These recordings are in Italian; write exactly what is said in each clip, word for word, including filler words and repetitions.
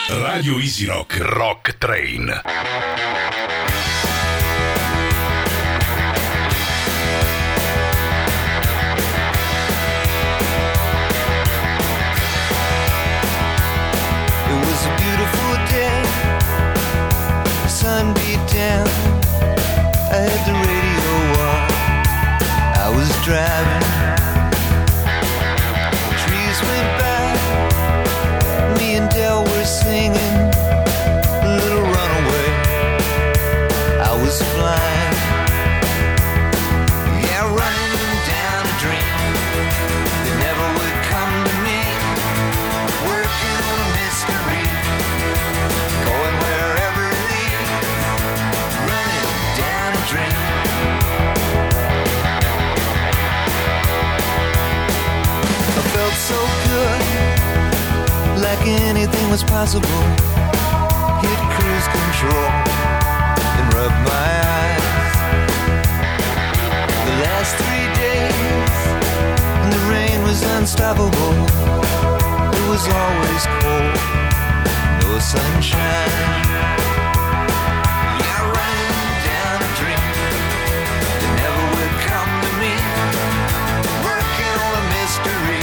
Radio Easy Rock Rock Train. Sun beat down, I had the radio on, I was driving, trees went by, me and Del were singing, a little runaway, I was flying, yeah, running down a dream, that never would come to me, working on a mystery, going wherever so good, like anything was possible. Hit cruise control and rub my eyes. The last three days, and the rain was unstoppable. It was always cold, no sunshine. Yeah, running down a dream that never would come to me. Working on a mystery.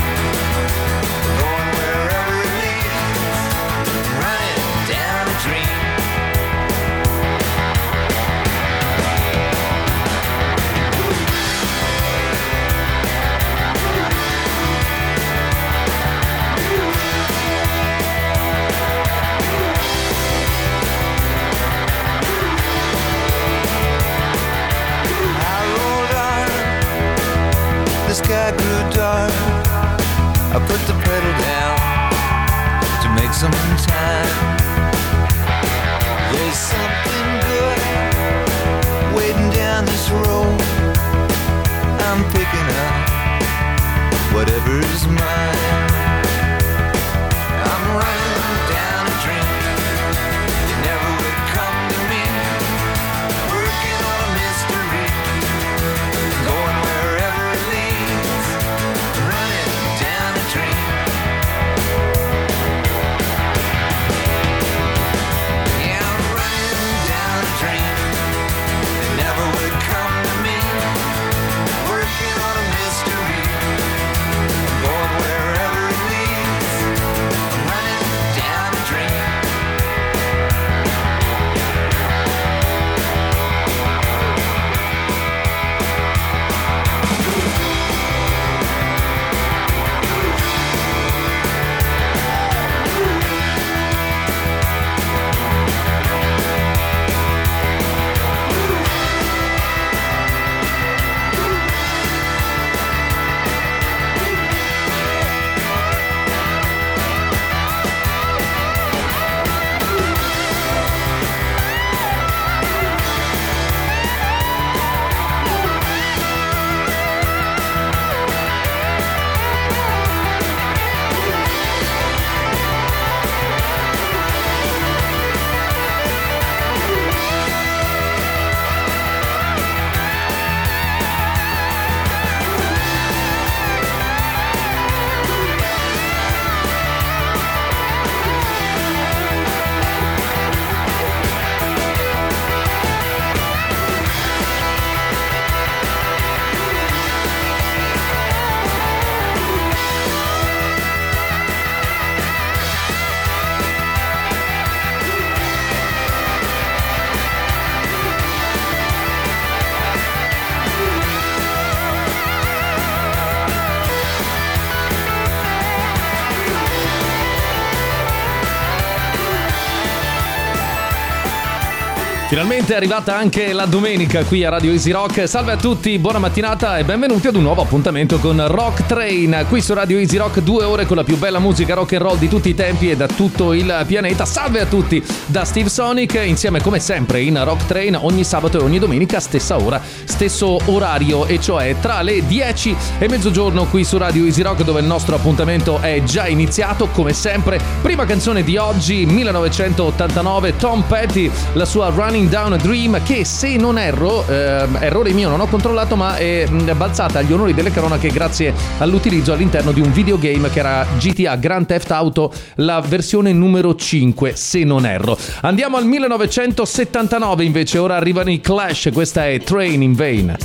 The sky grew dark, I put the pedal down to make some time. There's something good waiting down this road. I'm picking up whatever's mine. I'm running down a dream that never would come to me. Working on a mystery, going wherever it leads. Running down a dream. Yeah, I'm running down a dream that never would come to me. Working on a mystery, going wherever it leads. I'm running down a dream. Finalmente è arrivata anche la domenica qui a Radio Easy Rock. Salve a tutti, buona mattinata e benvenuti ad un nuovo appuntamento con Rock Train. Qui su Radio Easy Rock, due ore con la più bella musica rock and roll di tutti i tempi e da tutto il pianeta. Salve a tutti da Steve Sonic, insieme come sempre in Rock Train ogni sabato e ogni domenica, stessa ora, stesso orario, e cioè tra le dieci e mezzogiorno qui su Radio Easy Rock, dove il nostro appuntamento è già iniziato. Come sempre, prima canzone di oggi, millenovecentottantanove, Tom Petty, la sua Running Running Down a Dream, che se non erro, eh, errore mio, non ho controllato, ma è balzata agli onori delle cronache grazie all'utilizzo all'interno di un videogame che era G T A Grand Theft Auto, la versione numero cinque, se non erro. Andiamo al millenovecentosettantanove invece, ora arrivano i Clash, questa è Train in Vain.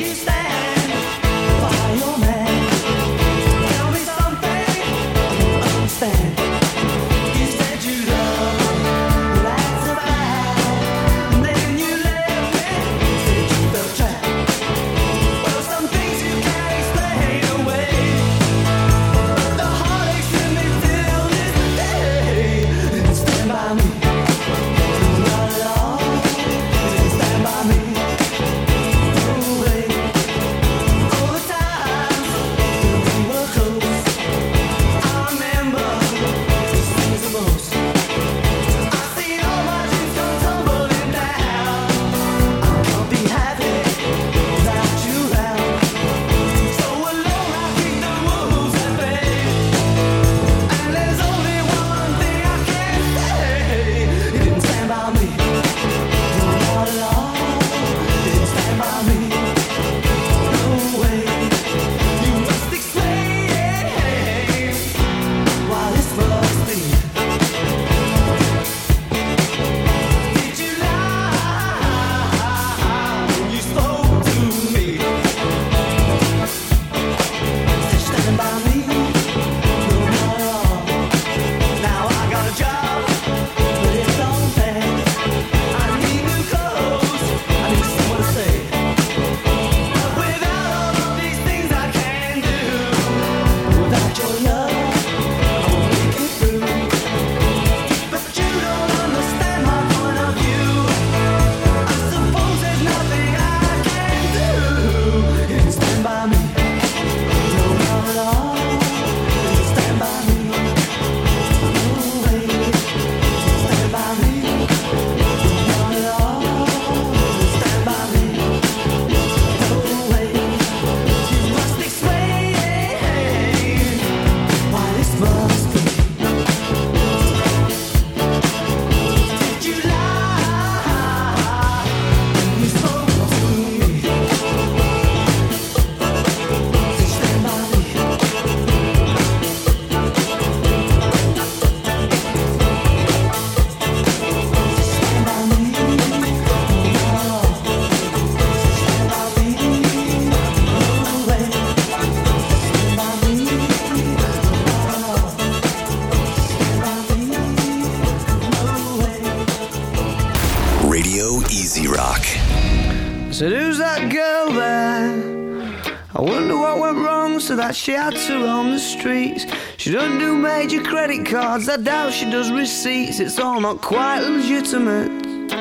said, who's that girl there? I wonder what went wrong so that she had to roam the streets. She doesn't do major credit cards, I doubt she does receipts. It's all not quite legitimate.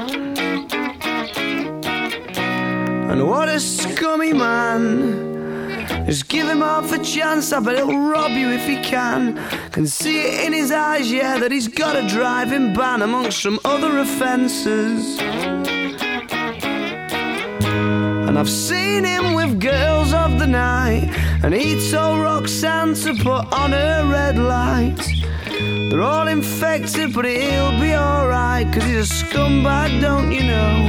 And what a scummy man. Just give him half a chance, I bet he'll rob you if he can. Can see it in his eyes, yeah, that he's got a driving ban amongst some other offences. And I've seen him with girls of the night, and he told Roxanne to put on her red light. They're all infected, but he'll be alright, 'cause he's a scumbag, don't you know?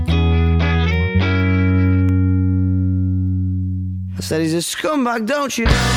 I said he's a scumbag, don't you know?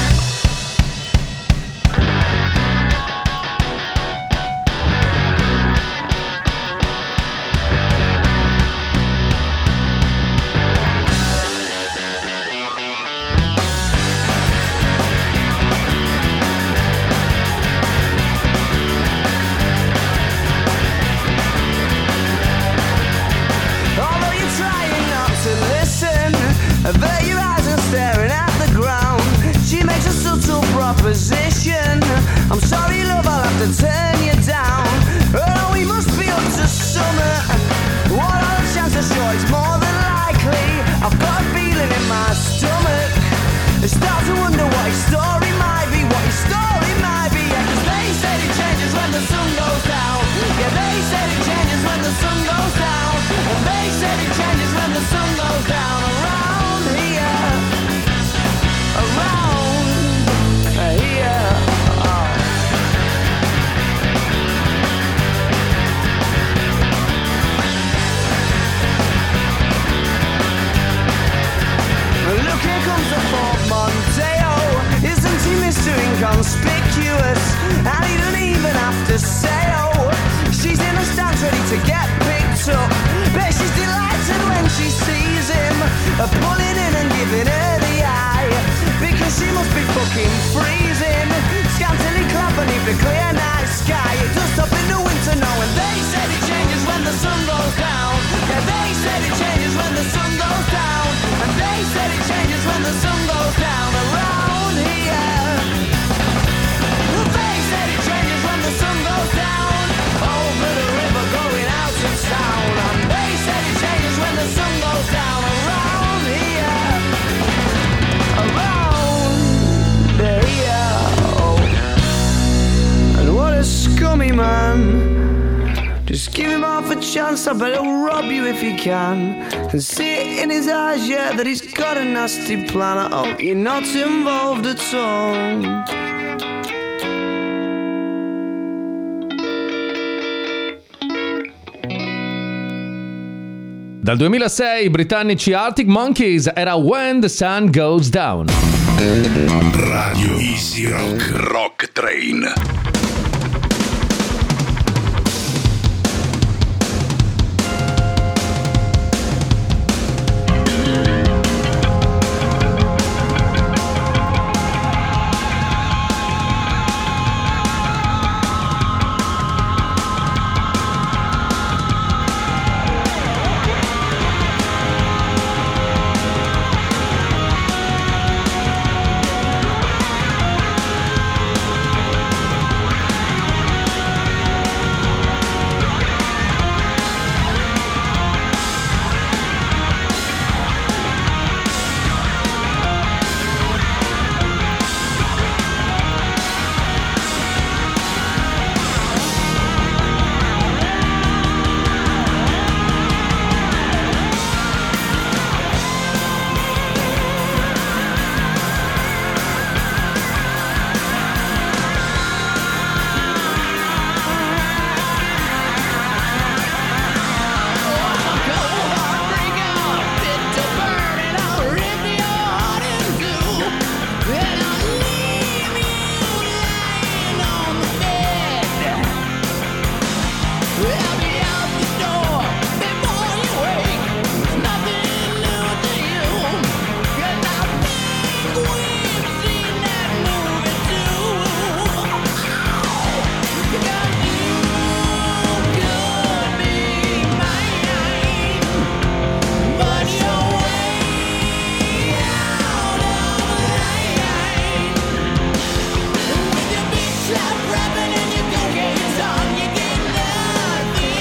Avert your eyes and staring at the ground. She makes a subtle proposition. I'm sorry, love, I'll have to turn you down. Oh, we must be up to summer. What are the chances? Sure, it's more than likely. I've got a feeling in my stomach. I start to wonder what his story might be. What his story might be. Yeah, 'cause they said it changes when the sun goes down. Yeah, they said it changes when the sun goes down. And they said it changes when the sun goes down. Around here, around here. Oh. dummy man. Just give him half a chance, I bet he'll rob you if he can. And see it in his eyes, yeah, that he's got a nasty plan. I hope you're not involved at all. Dal duemilasei i britannici Arctic Monkeys, era When the Sun Goes Down. Radio Easy Rock, Rock Train. Rapping in your cocaine song, you get nothing.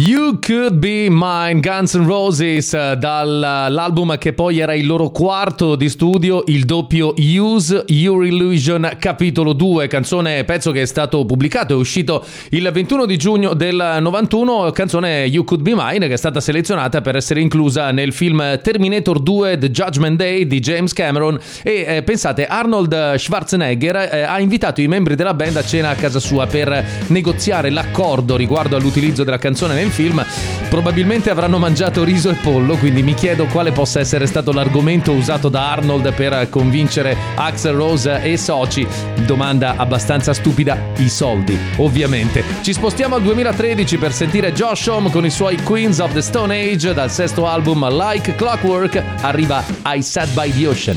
You Could Be Mine, Guns N' Roses, dall'album che poi era il loro quarto di studio, il doppio Use Your Illusion capitolo due, canzone, pezzo che è stato pubblicato, è uscito il ventuno di giugno del novantuno, canzone You Could Be Mine che è stata selezionata per essere inclusa nel film Terminator due The Judgment Day di James Cameron e eh, pensate, Arnold Schwarzenegger eh, ha invitato i membri della band a cena a casa sua per negoziare l'accordo riguardo all'utilizzo della canzone nel film. Probabilmente avranno mangiato riso e pollo, quindi mi chiedo quale possa essere stato l'argomento usato da Arnold per convincere Axl Rose e soci. Domanda abbastanza stupida, i soldi, ovviamente. Ci spostiamo al duemilatredici per sentire Josh Homme con i suoi Queens of the Stone Age. Dal sesto album Like Clockwork arriva I Sat by the Ocean.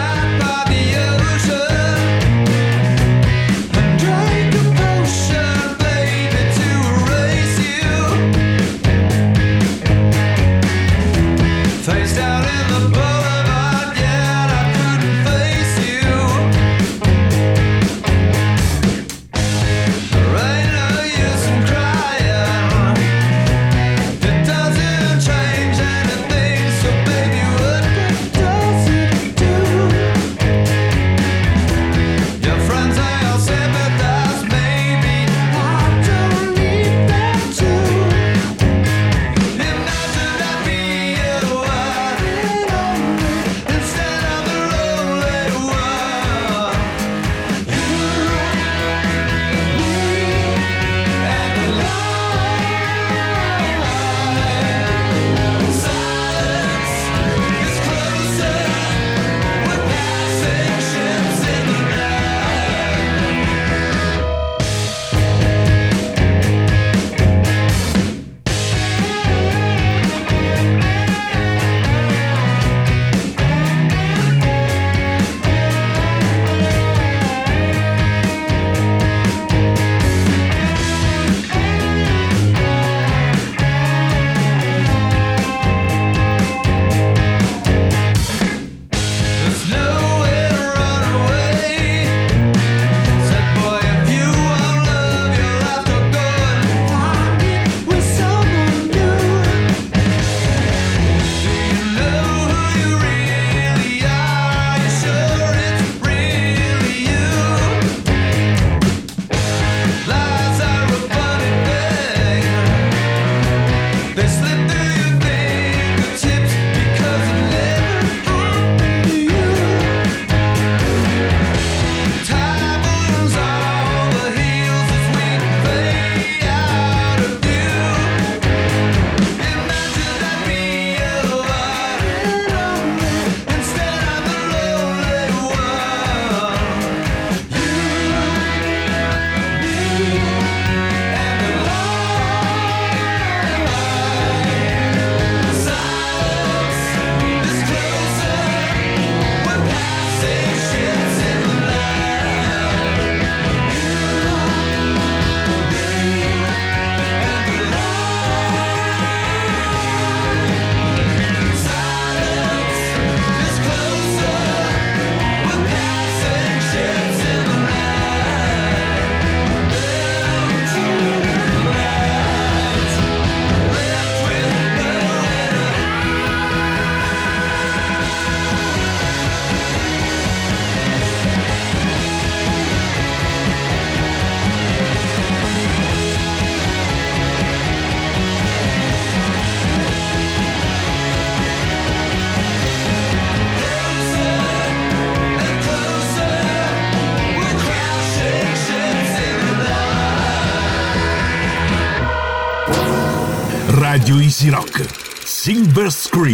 Radio Easy Rock Silver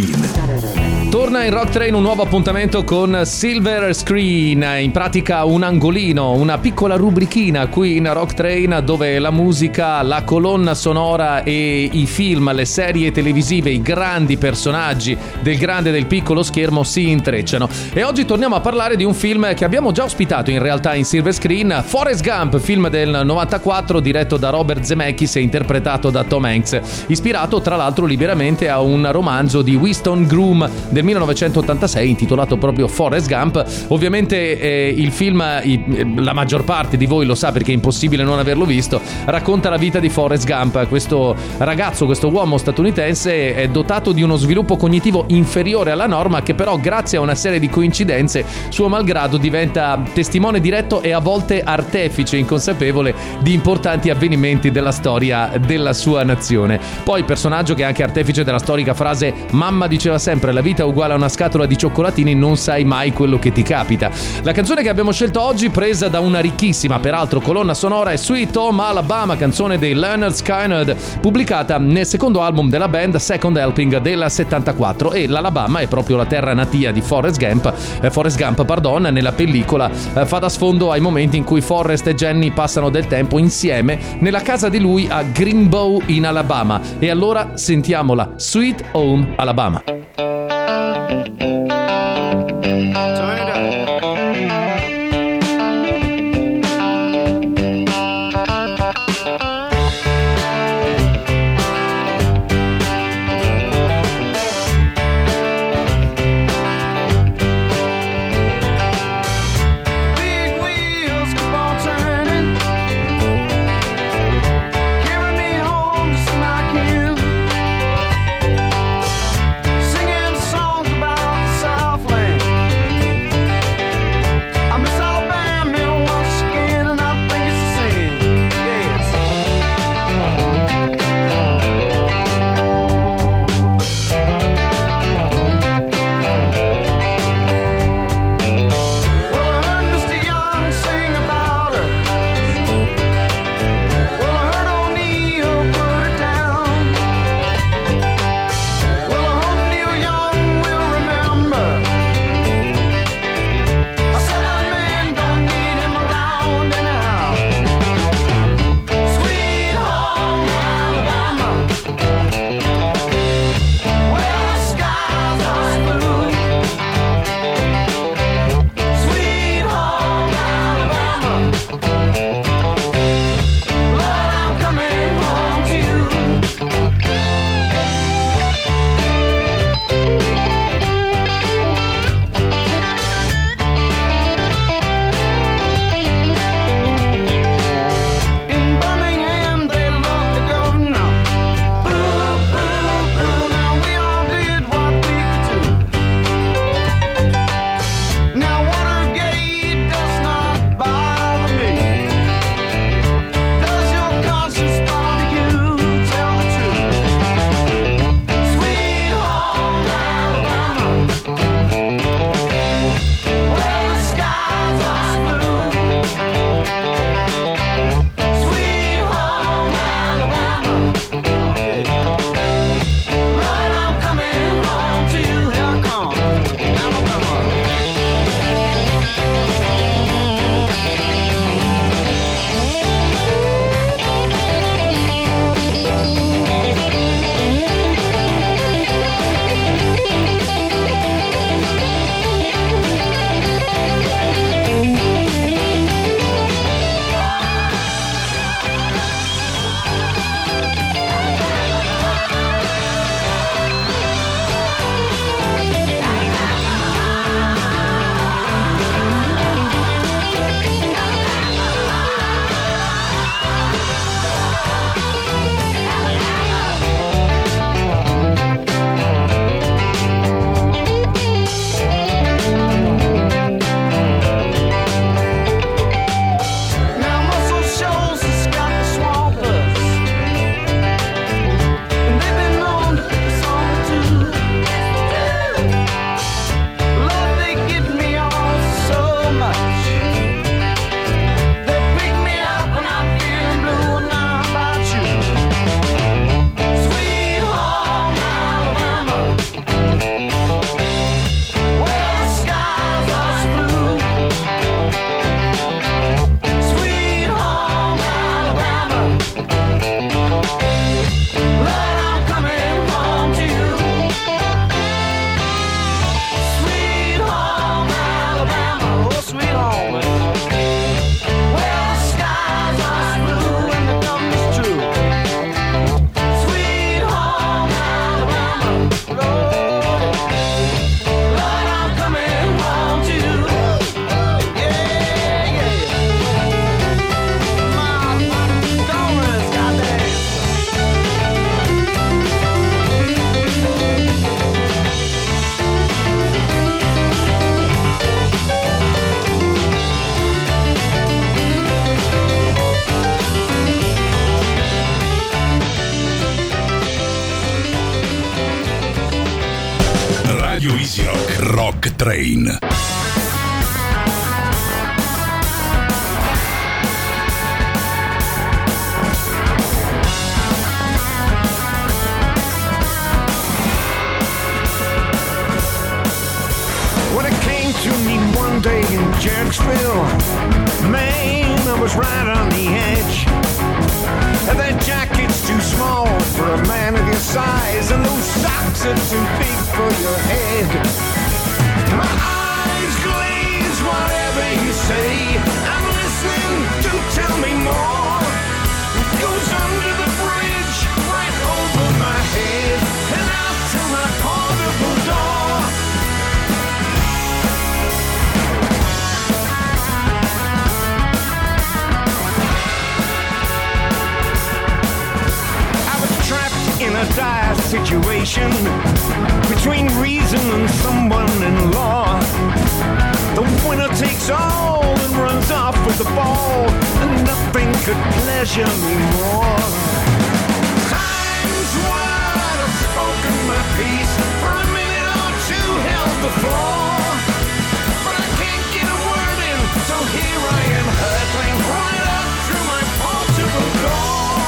Screen. Torna in Rock Train un nuovo appuntamento con Silver Screen, in pratica un angolino, una piccola rubrichina qui in Rock Train dove la musica, la colonna sonora e i film, le serie televisive, i grandi personaggi del grande e del piccolo schermo si intrecciano. E oggi torniamo a parlare di un film che abbiamo già ospitato in realtà in Silver Screen, Forrest Gump, film del novantaquattro diretto da Robert Zemeckis e interpretato da Tom Hanks, ispirato tra l'altro liberamente a un un romanzo di Winston Groom del millenovecentottantasei intitolato proprio Forrest Gump. Ovviamente eh, il film, i, la maggior parte di voi lo sa perché è impossibile non averlo visto, racconta la vita di Forrest Gump. Questo ragazzo, questo uomo statunitense è dotato di uno sviluppo cognitivo inferiore alla norma, che però grazie a una serie di coincidenze, suo malgrado, diventa testimone diretto e a volte artefice inconsapevole di importanti avvenimenti della storia della sua nazione. Poi personaggio che è anche artefice della storica frase "mamma diceva sempre la vita è uguale a una scatola di cioccolatini, non sai mai quello che ti capita". La canzone che abbiamo scelto oggi, presa da una ricchissima peraltro colonna sonora, è Sweet Home Alabama, canzone dei Lynyrd Skynyrd, pubblicata nel secondo album della band, Second Helping, del settantaquattro. E l'Alabama è proprio la terra natia di Forrest Gump, eh, Forrest Gump pardon, nella pellicola eh, fa da sfondo ai momenti in cui Forrest e Jenny passano del tempo insieme nella casa di lui a Greenbow in Alabama. E allora sentiamola, Sweet Home Alabama. See Rock Train. When it came to me one day in Jerksville, man, I was right on the edge. And that jacket's too small for a man of your size, and those socks are too big for your head. My eyes glaze, whatever you say, I'm listening, do tell me more. It goes under the bridge, right over my head, and out to my portable door. In a dire situation between reason and someone in law. The winner takes all and runs off with the ball, and nothing could pleasure me more. Times wide, I've spoken my piece, for a minute or two held the floor, but I can't get a word in, so here I am hurtling right up through my portable door.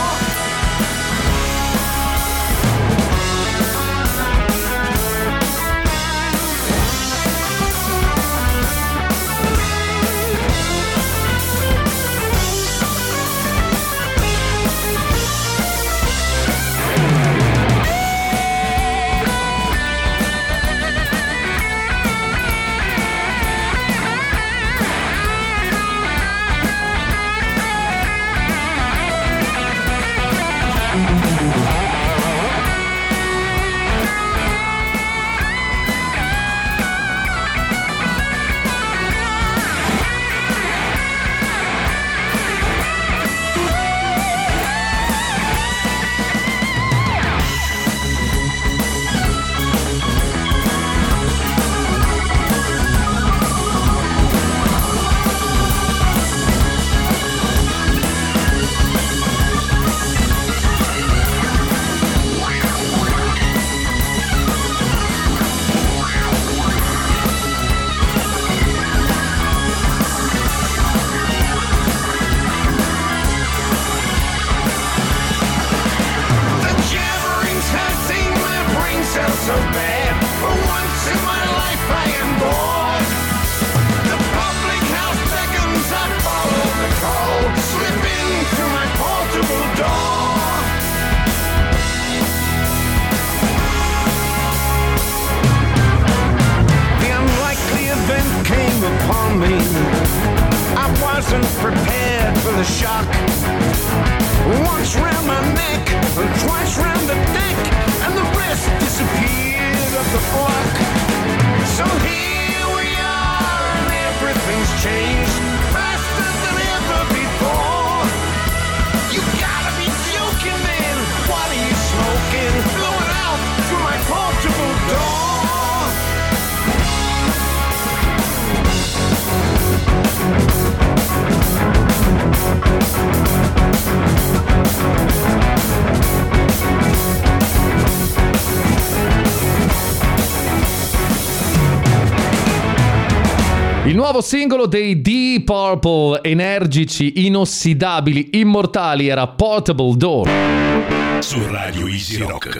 Prepared for the shock. Once round my neck, and twice round the deck, and the rest disappeared off the block. So here we are, and everything's changed faster than ever before. You gotta be joking, man. What are you smoking? Blowing out through my portable door. Il nuovo singolo dei Deep Purple, energici, inossidabili, immortali, era Portable Door. Su Radio Easy Rock.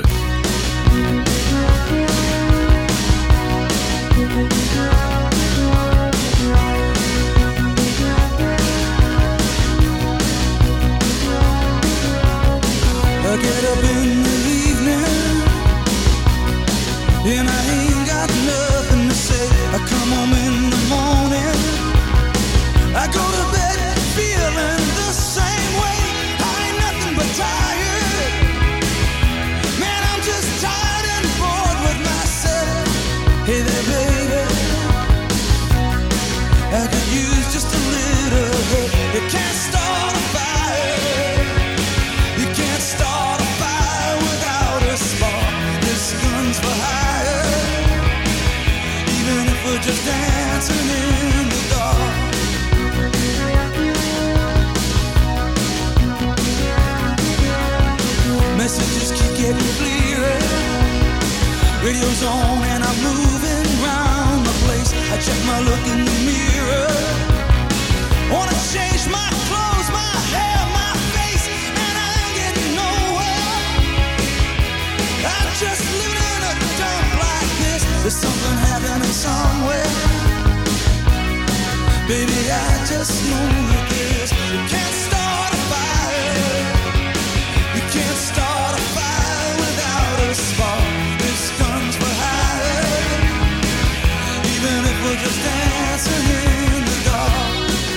I get up in the evening and I ain't got nothing to say. I come home in the morning, I go to bed feeling the same way. I ain't nothing but tired. Man, I'm just tired and bored with myself. Hey there, baby, I could use just a little help. You can't start a fire. You can't start a fire without a spark. This gun's for hire. Even if we're just dancing in the dark. Messages keep getting clearer. Radio's on and I'm moving round the place. my look in the mirror. Wanna change my clothes, my hair, my face, and I ain't getting nowhere. I'm just living in a dump like this. There's something happening somewhere. Baby, I just know it is. You can't start a fire. You can't start a fire without a spark. This gun's for hire. Even if we're just dancing in the dark.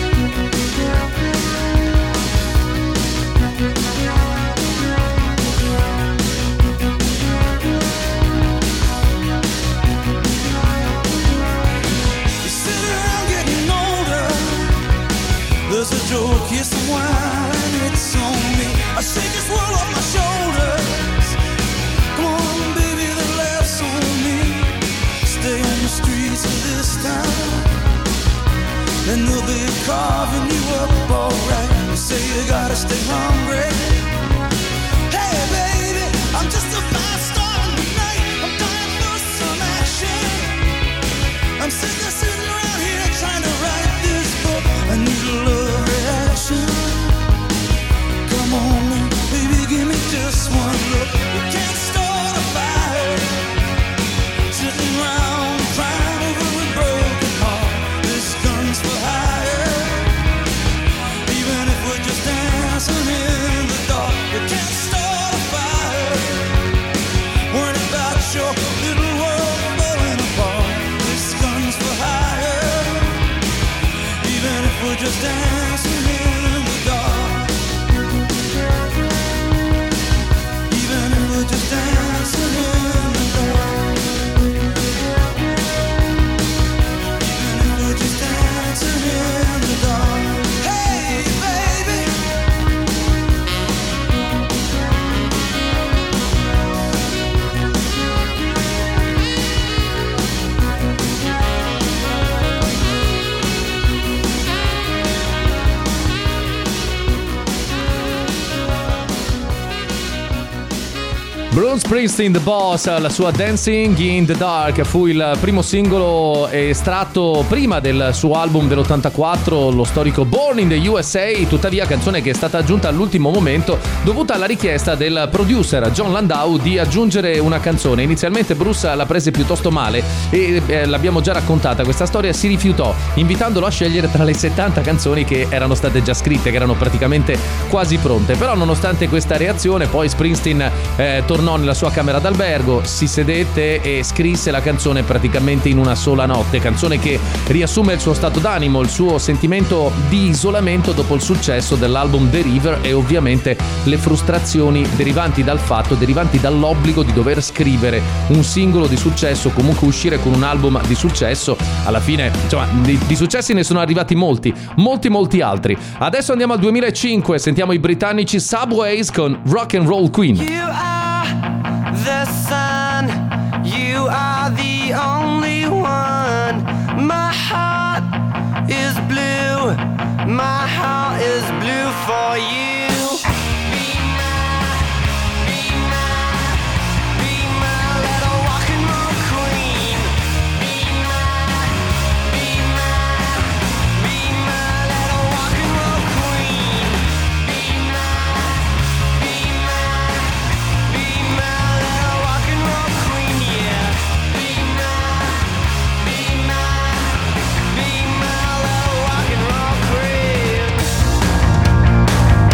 You sit around getting older. There's a joke, here's some wine, it's on me. I shake this world off my shoulders. Come on, baby, the laughs on me. Stay on the streets of this town, and they'll be carving you up alright. You say you gotta stay hungry. Hey, baby, I'm just a fast star tonight. I'm dying for some action. I'm sick of sitting around here trying to write this book. I need a love reaction. Come on, man, baby, give me just one look. You can't start a fire sitting around crying over a broken heart. This gun's for hire. Even if we're just dancing in the dark, you can't start a fire. Worrying about your little world falling apart. This gun's for hire. Even if we're just dancing in the dark. Even if we're just dancing in the dark. Even if we're just dancing in the dark. Hey, baby. Bruce Springsteen, The Boss, la sua Dancing in the Dark fu il primo singolo estratto prima del suo album dell'ottantaquattro, lo storico Born in the U S A, tuttavia canzone che è stata aggiunta all'ultimo momento dovuta alla richiesta del producer John Landau di aggiungere una canzone. Inizialmente Bruce la prese piuttosto male e eh, l'abbiamo già raccontata questa storia, si rifiutò invitandolo a scegliere tra le settanta canzoni che erano state già scritte, che erano praticamente quasi pronte. Però nonostante questa reazione poi Springsteen eh, tornò nella sua camera d'albergo, si sedette e scrisse la canzone praticamente in una sola notte, canzone che riassume il suo stato d'animo, il suo sentimento di isolamento dopo il successo dell'album The River e ovviamente le frustrazioni derivanti dal fatto, derivanti dall'obbligo di dover scrivere un singolo di successo, comunque uscire con un album di successo. Alla fine, insomma, di, di successi ne sono arrivati molti, molti molti altri. Adesso andiamo al duemilacinque, sentiamo i britannici Subways con Rock and Roll Queen. You are the sun, you are the only one. My heart is blue, my heart is blue for you. Be my, be my, be my little rock and roll queen. Be my, be my, be my little rock and roll queen. Be my, be my, be my little rock and roll queen, yeah. Be my, be my, be my little rock and roll queen.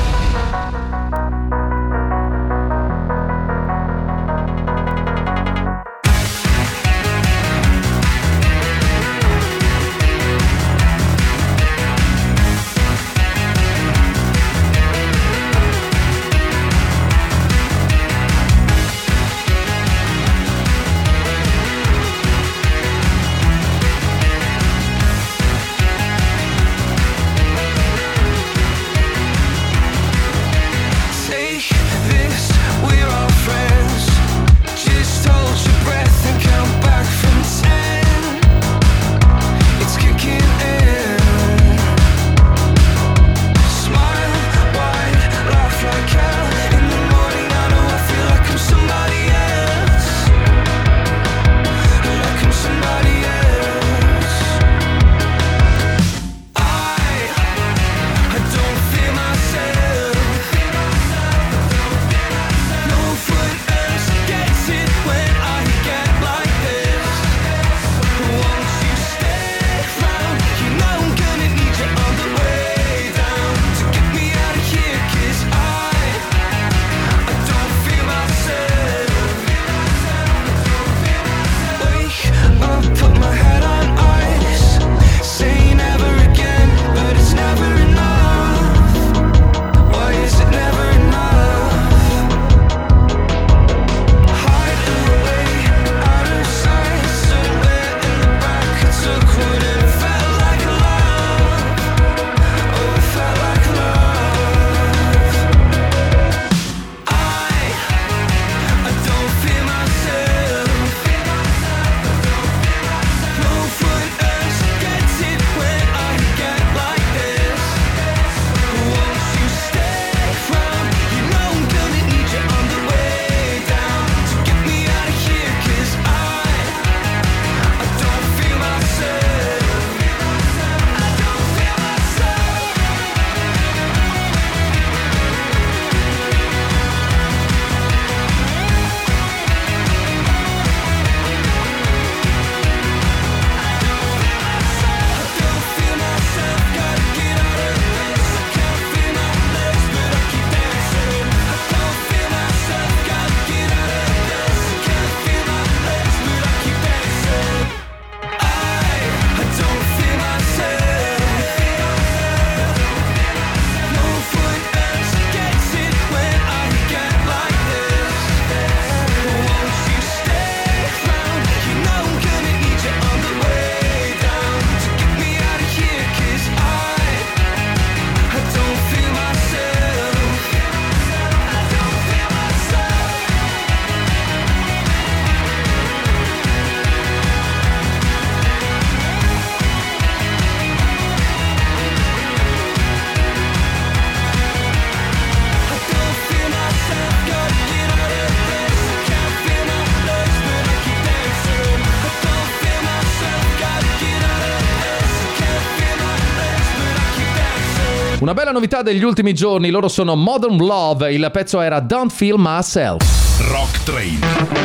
Una bella novità degli ultimi giorni, loro sono Modern Love, il pezzo era Don't Feel Myself. Rock Train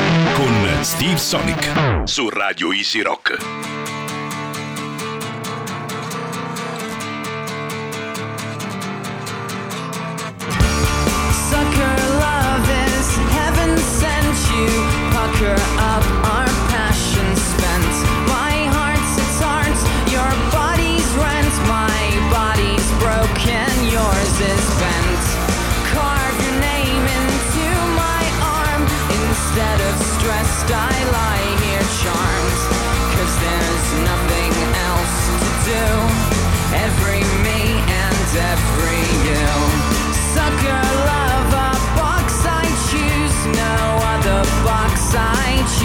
con Steve Sonic su Radio Easy Rock. Sucker love is heaven sent you. Pucker up our passion spent. My heart's its heart, your body's rent. My body's broken, yours is bent. Carve your name into my arm. Instead of stressed, I lie here charmed. Cause there's nothing else to do. Every me and every you. Sucker love, a box I choose. No other box I choose.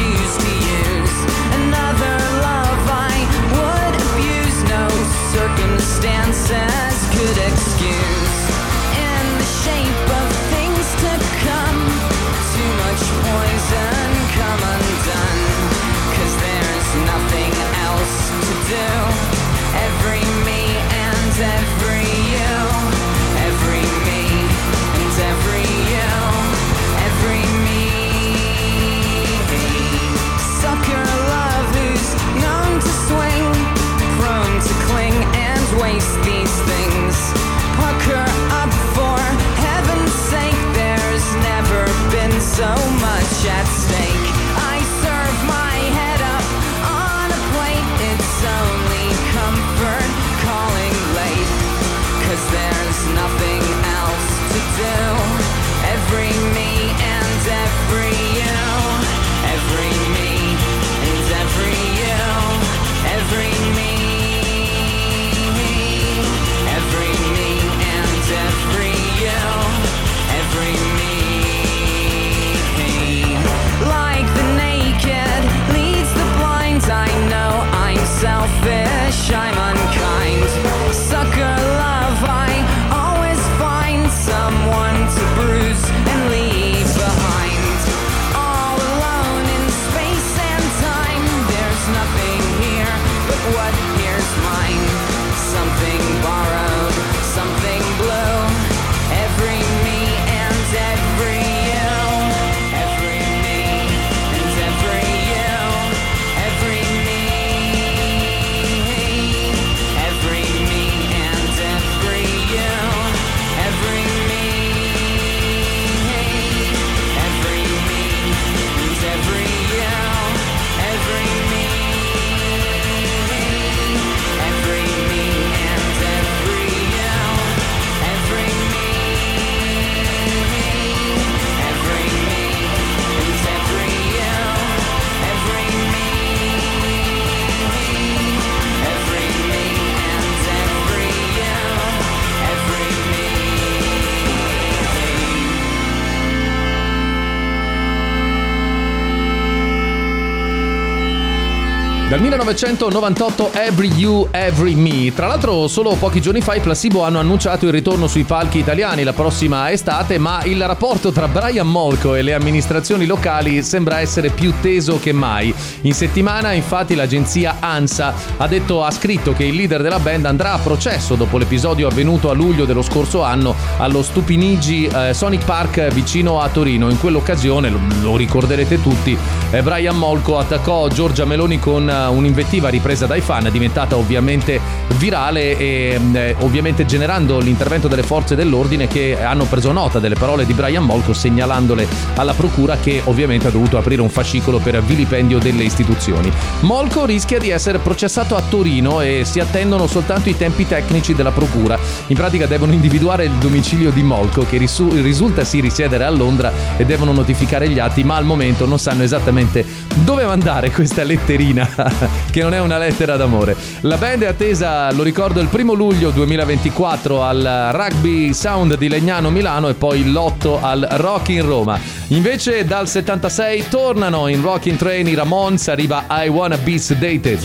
Dal millenovecentonovantotto Every You, Every Me. Tra l'altro solo pochi giorni fa i Placebo hanno annunciato il ritorno sui palchi italiani la prossima estate, ma il rapporto tra Brian Molko e le amministrazioni locali sembra essere più teso che mai. In settimana infatti l'agenzia ANSA ha detto ha scritto che il leader della band andrà a processo dopo l'episodio avvenuto a luglio dello scorso anno allo Stupinigi eh, Sonic Park vicino a Torino. In quell'occasione, lo, lo ricorderete tutti, eh, Brian Molko attaccò Giorgia Meloni con un'invettiva ripresa dai fan, diventata ovviamente virale e eh, ovviamente generando l'intervento delle forze dell'ordine, che hanno preso nota delle parole di Brian Molko, segnalandole alla procura, che ovviamente ha dovuto aprire un fascicolo per vilipendio delle istituzioni. Molko rischia di essere processato a Torino e si attendono soltanto i tempi tecnici della procura. In pratica devono individuare il domicilio di Molko, che risu- risulta si risiedere a Londra, e devono notificare gli atti, ma al momento non sanno esattamente dove mandare questa letterina che non è una lettera d'amore. La band è attesa, lo ricordo, il primo luglio duemilaventiquattro al Rugby Sound di Legnano Milano e poi l'otto al Rock in Roma. Invece dal settantasei tornano in Rockin' Train i Ramones, arriva I Wanna Be Sedated.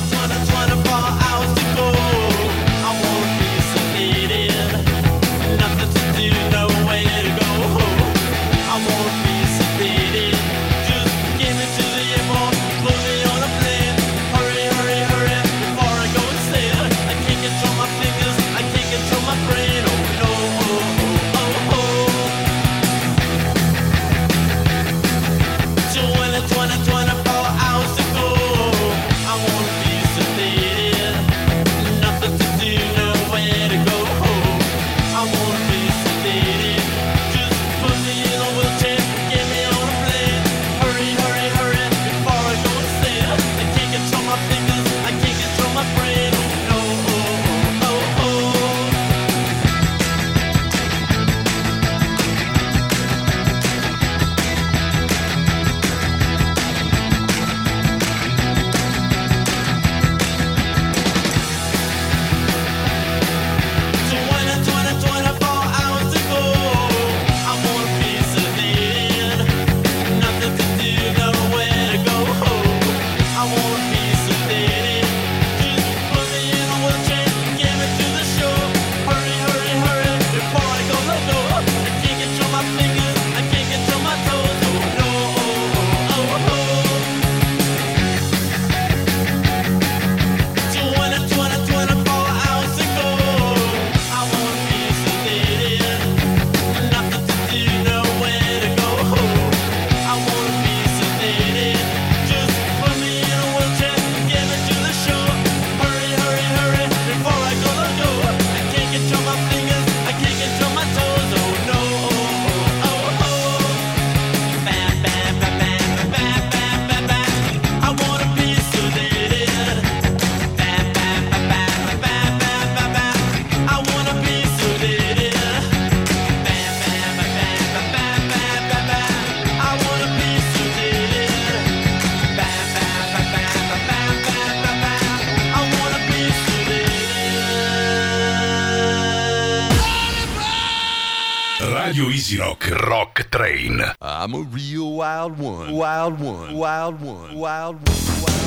Radio Easy Rock, Rock Train. I'm a real wild one, wild one, wild one, wild one, wild one.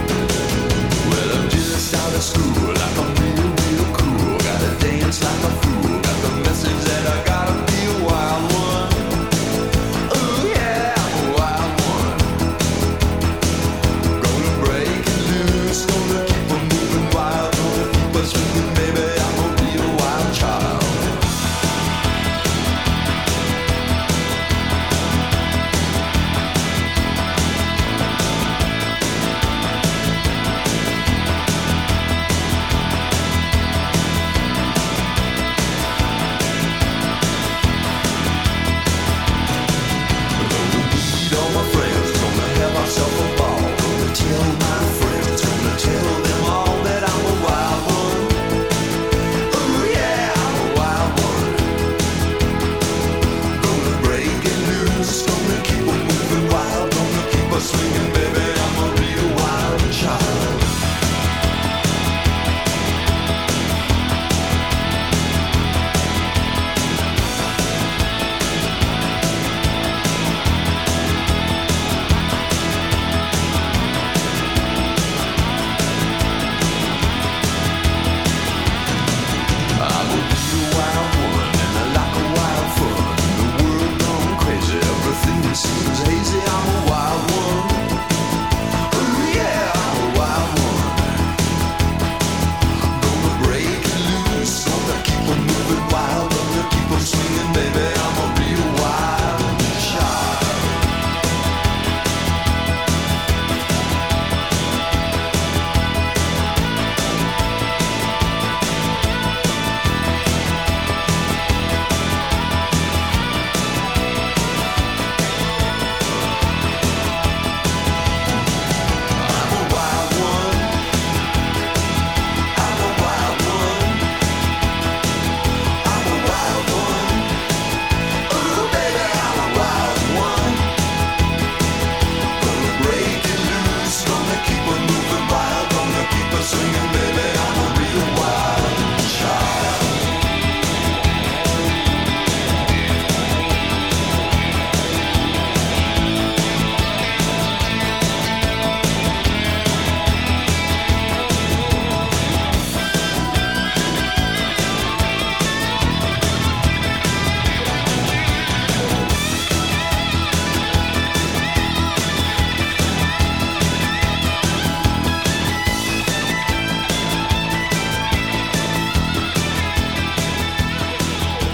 School, like I'm real, real cool. Gotta dance like a fool.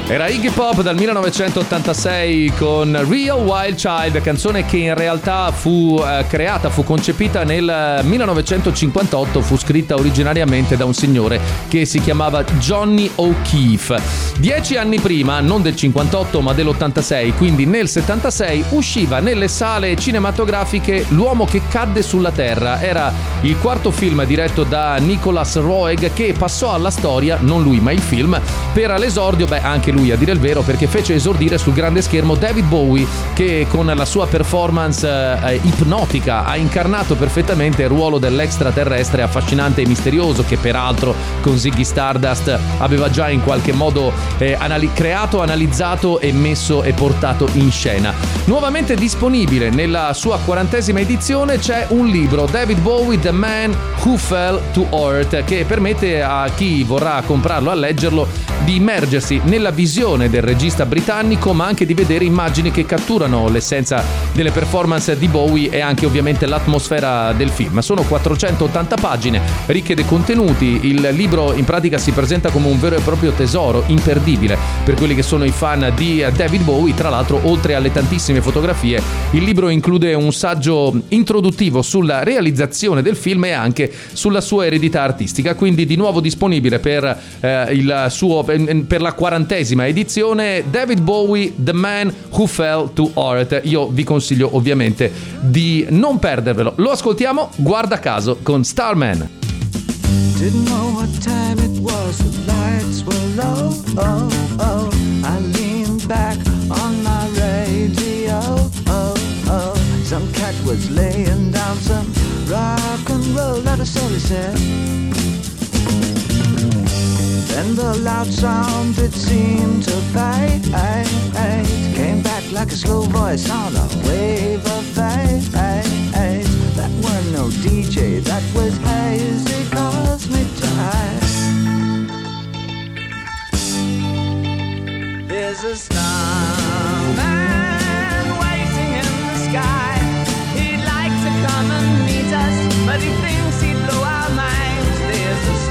Era Iggy Pop dal millenovecentottantasei con Real Wild Child, canzone che in realtà fu eh, creata, fu concepita nel millenovecentocinquantotto, fu scritta originariamente da un signore che si chiamava Johnny O'Keefe. Dieci anni prima, non del cinquantotto ma dell'ottantasei, quindi nel settantasei, usciva nelle sale cinematografiche L'uomo che cadde sulla terra. Era il quarto film diretto da Nicholas Roeg, che passò alla storia, non lui ma il film, per l'esordio, beh anche lui a dire il vero, perché fece esordire sul grande schermo David Bowie, che con la sua performance eh, ipnotica ha incarnato perfettamente il ruolo dell'extraterrestre affascinante e misterioso, che peraltro con Ziggy Stardust aveva già in qualche modo eh, anali- creato, analizzato e messo e portato in scena. Nuovamente disponibile nella sua quarantesima edizione c'è un libro, David Bowie, The Man Who Fell to Earth, che permette a chi vorrà comprarlo, a leggerlo, di immergersi nella visione del regista britannico, ma anche di vedere immagini che catturano l'essenza delle performance di Bowie e anche ovviamente l'atmosfera del film. Sono quattrocentottanta pagine ricche di contenuti. Il libro in pratica si presenta come un vero e proprio tesoro imperdibile per quelli che sono i fan di David Bowie. Tra l'altro, oltre alle tantissime fotografie, il libro include un saggio introduttivo sulla realizzazione del film e anche sulla sua eredità artistica, quindi di nuovo disponibile per eh, il suo per la quarantesima edizione, David Bowie, The Man Who Fell to Earth. Io vi consiglio ovviamente di non perdervelo. Lo ascoltiamo, guarda caso, con Starman. Didn't know what time it was, the lights were low, oh, oh. I leaned back on my radio, oh, oh. Some cat was laying down some rock and roll, that is all he said. Then the loud sound, it seemed to fade, came back like a slow voice on a wave of fate. That weren't no D J, that was hazy cosmic jive. There's a starman waiting in the sky. He'd like to come and meet us, but he thinks he'd blow our minds. There's a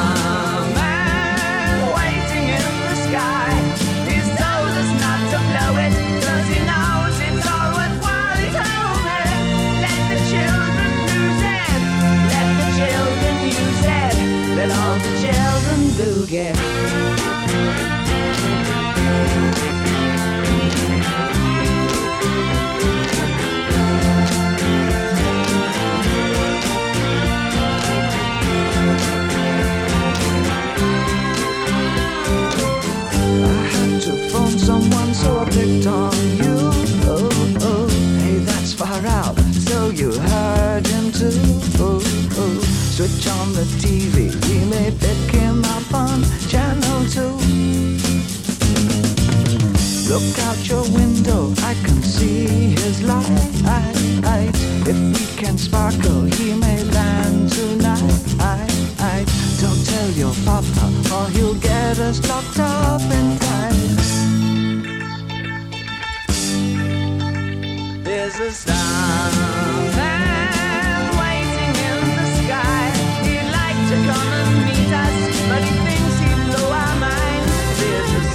starman waiting in the sky. He's told us not to blow it, cause he knows it's all worthwhile. He told me, let the children lose it, let the children use it, let all the children boogie. Someone, so I picked on you. Oh, oh, hey, that's far out. So you heard him too. Oh, oh, switch on the T V. We may pick him up on channel two. Look out your window, I can see his light. If we can sparkle, he may land tonight. Don't tell your papa, or he'll get us locked up in time. There's a starman waiting in the sky. He'd like to come and meet us, but he thinks he'd blow our minds. There's a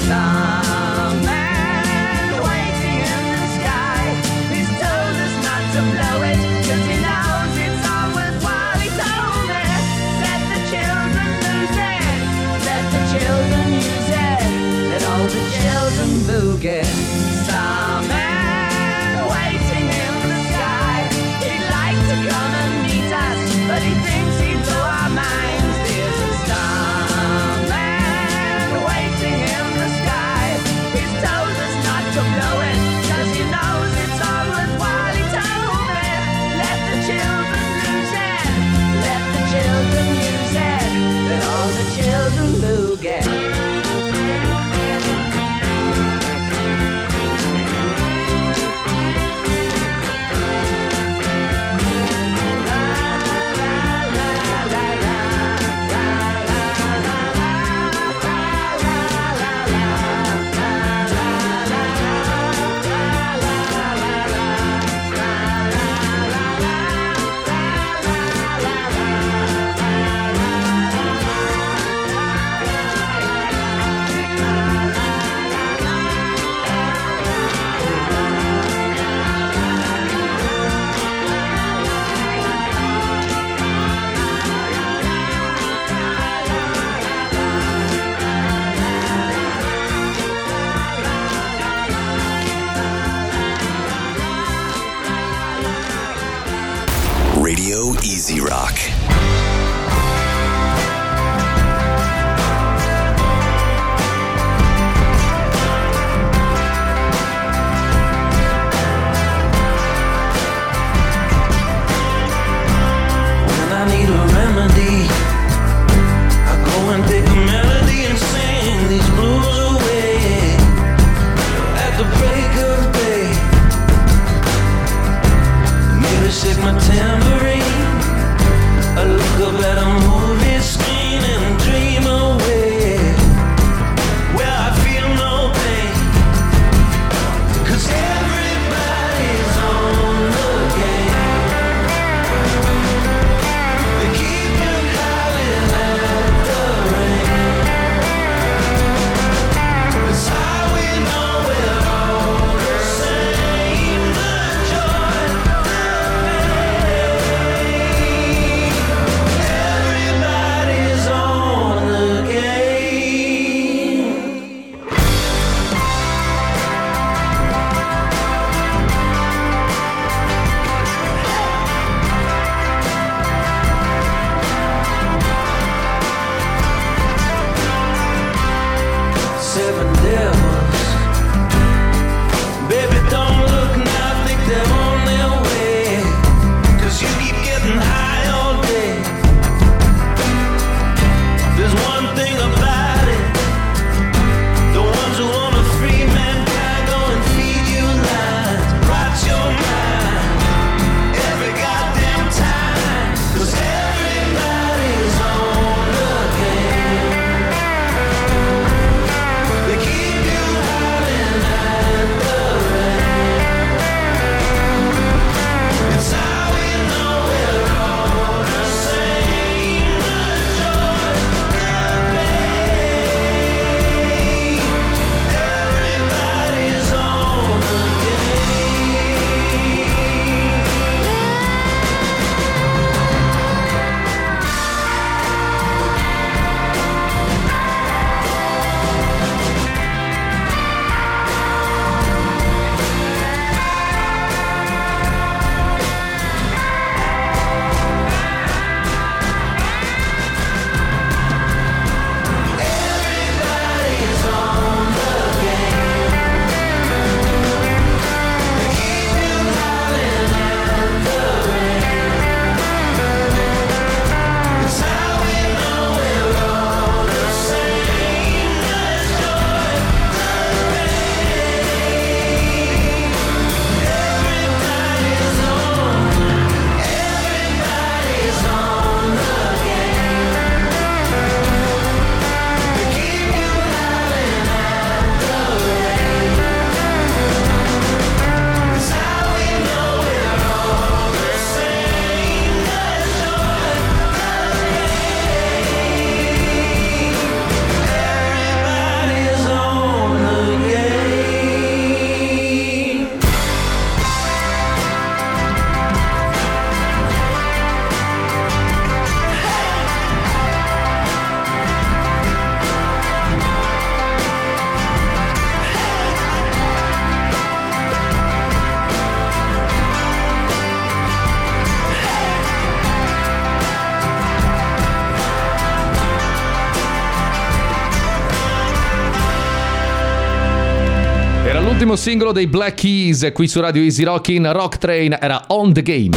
starman waiting in the sky. He's told us not to blow it, cause he knows Easy Rock. I need a remedy. I go and pick a melody and sing these blues away at the break of day. Maybe shake my tambourine, I look up at a movie screen and dream away where I feel no pain, 'cause everybody's on the game. L'ultimo singolo dei Black Keys qui su Radio Easy Rock in Rock Train era On The Game.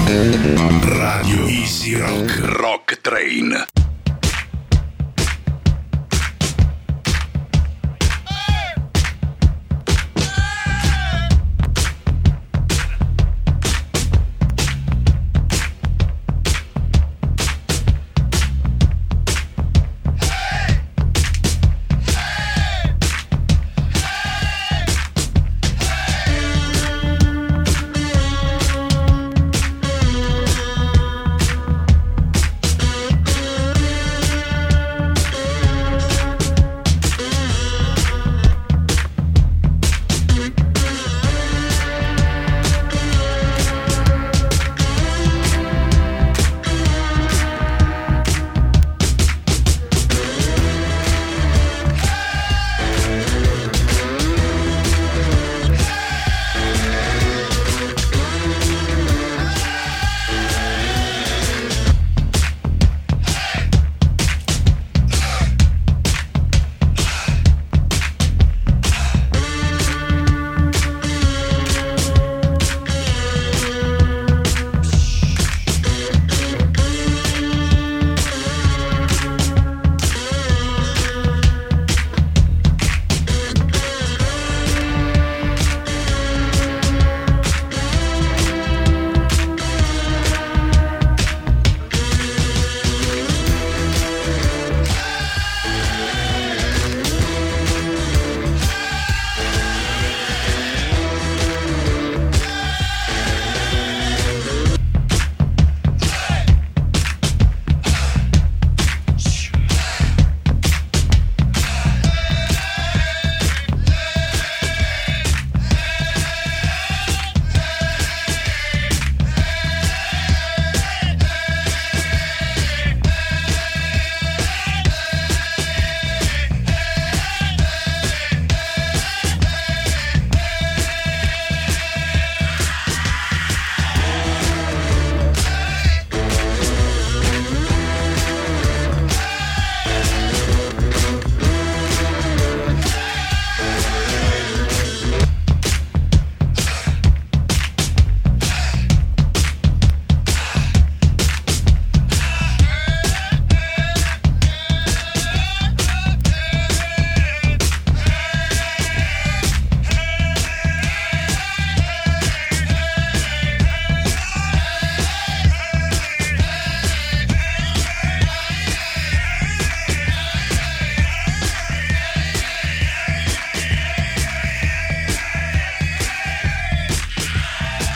Radio Easy Rock, Rock Train. Hey!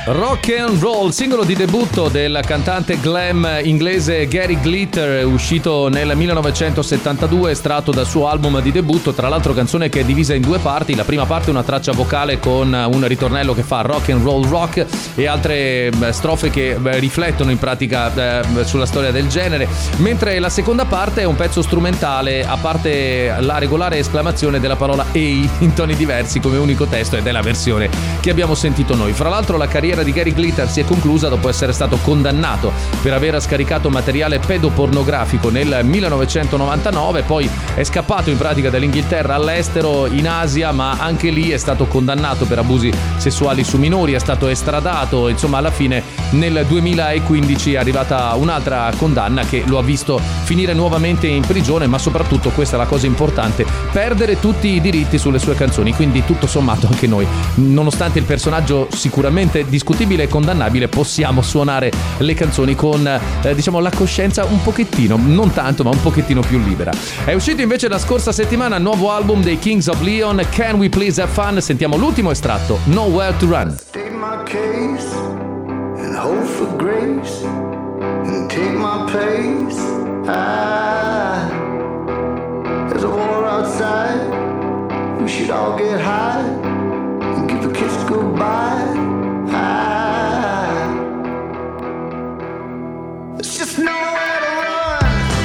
Rock and Roll, singolo di debutto del cantante glam inglese Gary Glitter, uscito nel millenovecentosettantadue, estratto dal suo album di debutto. Tra l'altro canzone che è divisa in due parti. La prima parte è una traccia vocale con un ritornello che fa rock and roll rock e altre strofe che riflettono in pratica eh, sulla storia del genere, mentre la seconda parte è un pezzo strumentale, a parte la regolare esclamazione della parola "Ehi" in toni diversi come unico testo, ed è la versione che abbiamo sentito noi. Fra l'altro la carriera di Gary Glitter si è conclusa dopo essere stato condannato per aver scaricato materiale pedopornografico nel millenovecentonovantanove, poi è scappato in pratica dall'Inghilterra all'estero, in Asia, ma anche lì è stato condannato per abusi sessuali su minori, è stato estradato. Insomma, alla fine nel duemilaquindici è arrivata un'altra condanna che lo ha visto finire nuovamente in prigione, ma soprattutto, questa è la cosa importante, perdere tutti i diritti sulle sue canzoni. Quindi tutto sommato anche noi, nonostante il personaggio sicuramente discutibile e condannabile, possiamo suonare le canzoni con eh, diciamo la coscienza un pochettino, non tanto ma un pochettino più libera. È uscito invece la scorsa settimana il nuovo album dei Kings of Leon, Can We Please Have Fun. Sentiamo l'ultimo estratto, Nowhere to Run. Take my case and hope for grace and take my place. Ah, there's a war outside. We should all get high and give a kiss goodbye. Ah, it's just nowhere to run.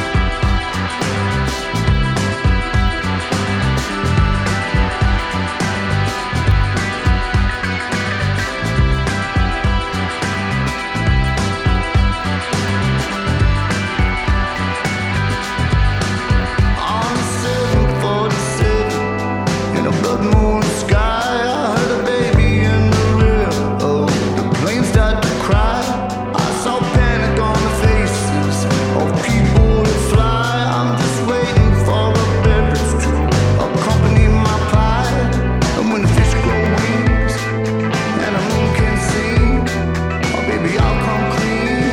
On seven forty-seven in a blood moon sky, I heard a baby in the rear. Oh, the plane started to cry. I saw panic on the faces of people that fly. I'm just waiting for a beverage to accompany my pie. And when the fish grow wings and the moon can sing, oh baby, I'll come clean.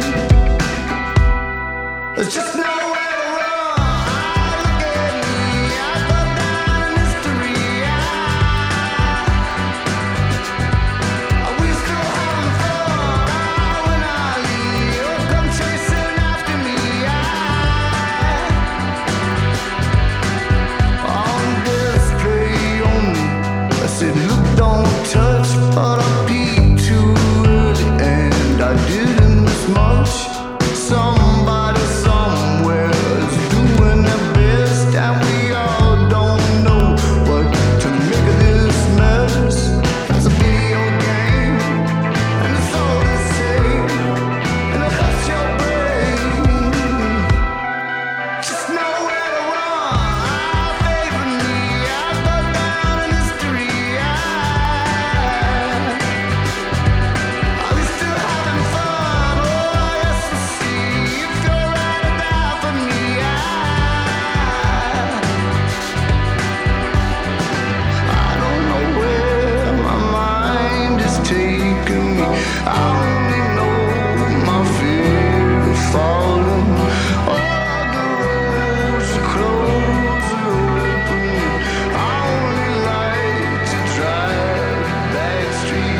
It's just nowhere to run. Look at me, I got down in history. I, we still having fun. I, when I leave, you'll come chasing after me. I, on display only. I said, look, don't touch, but I peeked too early and I didn't miss much. Somebody somewhere is doing their best, and we all don't know what to make of this mess. It's a video game, and it's all the same, and it hurts your brain. Just nowhere to run. I favor me, I go down in history. I, are we still having fun? Oh, yes, I see. If you're right or die for me, I, I don't know where my mind is taking me. I only know my fear of falling. All the roads are closed and open. I only like to drive back street.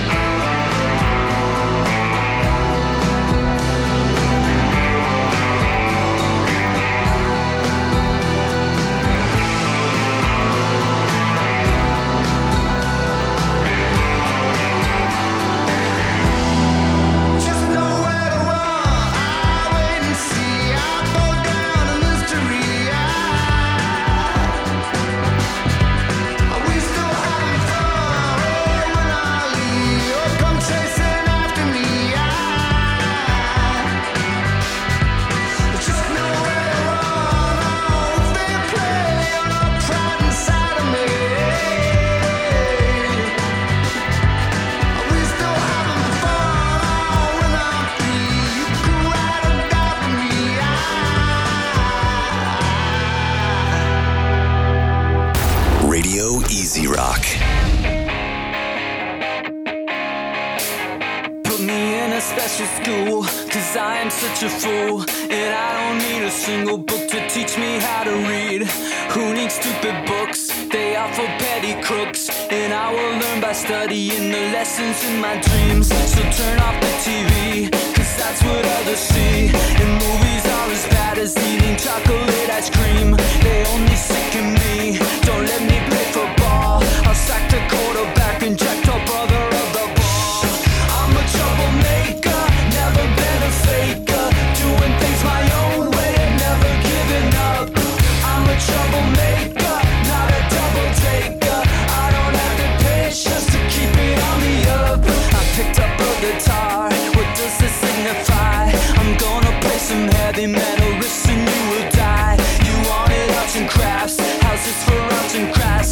Just nowhere to run. I wait and see. I go down in mystery. Are we still having fun? Oh, when I leave, you'll come chasing after me. I, just nowhere to run. Oh, fair play on the pride inside of me. Are we still having fun? Oh, when I'm free, you can ride or die for me. Radio Easy Rock. Put me in a special school, cause I am such a fool. And I don't need a single book to teach me how to read? Who needs stupid books? They are for petty crooks. And I will learn by studying the lessons in my dreams. So turn off the T V, cause that's what others see. And movies are as bad as eating chocolate ice cream. They only sicken me, don't let me play football. I'll sack the quarterback and jack the brother of the ball. I'm a troublemaker, never been a faker. Doing things my own way and never giving up. I'm a troublemaker, not a double taker. I don't have the patience to keep it on the up. I picked up a guitar, what does this signify? I'm gonna play some heavy metal riffs and you will die. You wanted arts and crafts, how's this for arts and crafts?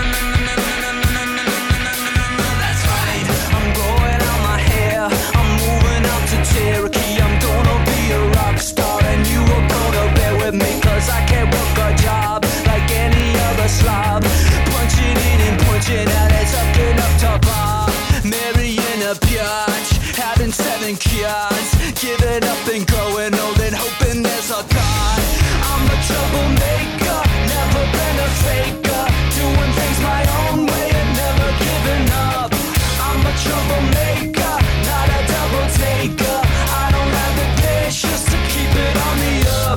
That's right, I'm growing out my hair, I'm moving out to Cherokee. I'm gonna be a rock star and you are gonna bear with me, cause I can't work a job like any other slob. Punching in and punching out, it's sucking up to Bob. Marrying a biatch, having seven kids, giving up and growing old and hoping there's a God. I'm a troublemaker, never been a faker. Doing things my own way and never giving up. I'm a troublemaker, not a double taker. I don't have the patience to keep it on the up.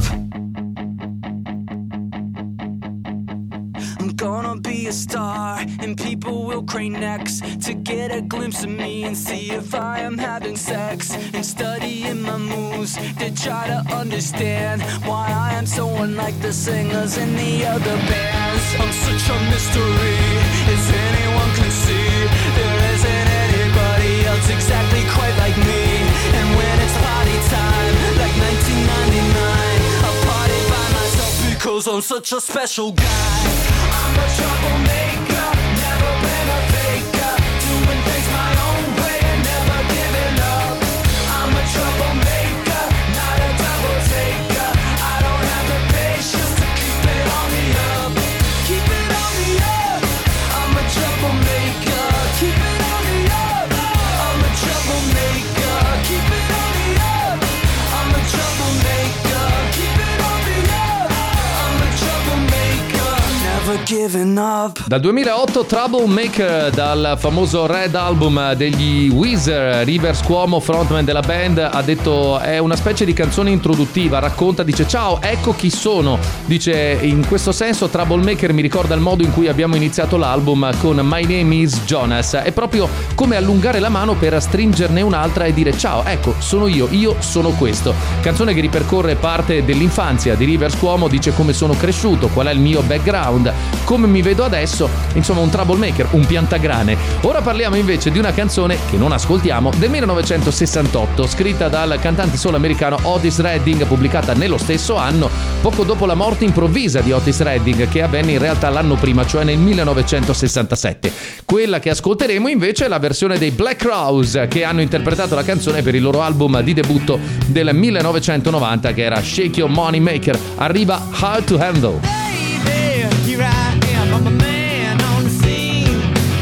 I'm gonna be a star and people will crane necks to get a glimpse of me and see if I am having sex, and studying my moves to try to understand why I am so unlike the singers in the other bands. I'm such a mystery, as anyone can see. There isn't anybody else exactly quite like me. And when it's party time, like nineteen ninety-nine, I party by myself because I'm such a special guy. I'm a troublemaker, never been a faker. Doing things my own way and never giving up. I'm a troublemaker, not a double taker. I don't have the patience to keep it on the up. Keep it on the up. I'm a troublemaker, keep it on the up. I'm a troublemaker, keep it on the up. I'm a troublemaker, keep it on the up. I'm a troublemaker, never giving up. Dal duemilaotto Troublemaker, dal famoso Red Album degli Weezer. Rivers Cuomo, frontman della band, ha detto è una specie di canzone introduttiva, racconta, dice ciao, ecco chi sono, dice in questo senso Troublemaker mi ricorda il modo in cui abbiamo iniziato l'album con My Name is Jonas, è proprio come allungare la mano per stringerne un'altra e dire ciao, ecco sono io, io sono questo. Canzone che ripercorre parte dell'infanzia di Rivers Cuomo, dice come sono cresciuto, qual è il mio background, come mi vedo adesso, insomma un troublemaker, un piantagrane. Ora parliamo invece di una canzone che non ascoltiamo, del millenovecentosessantotto, scritta dal cantante solo americano Otis Redding, pubblicata nello stesso anno, poco dopo la morte improvvisa di Otis Redding, che avvenne in realtà l'anno prima, cioè nel millenovecentosessantasette. Quella che ascolteremo invece è la versione dei Black Crowes, che hanno interpretato la canzone per il loro album di debutto del millenovecentonovanta, che era Shake Your Money Maker. Arriva Hard to Handle. Baby, here I am, I'm a man on the scene.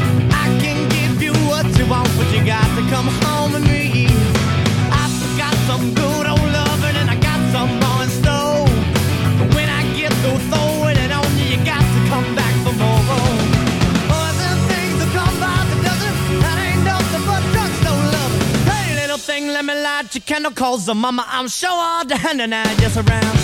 I can give you what you want, but you got to come home with me. I got some good old loving and I got some more in store. But when I get through throwing it on you, you got to come back for more. Other things will come by the dozen, that ain't nothing but drugstore love. Hey little thing, let me light your candle, cause the mama I'm sure all the hand and I just around.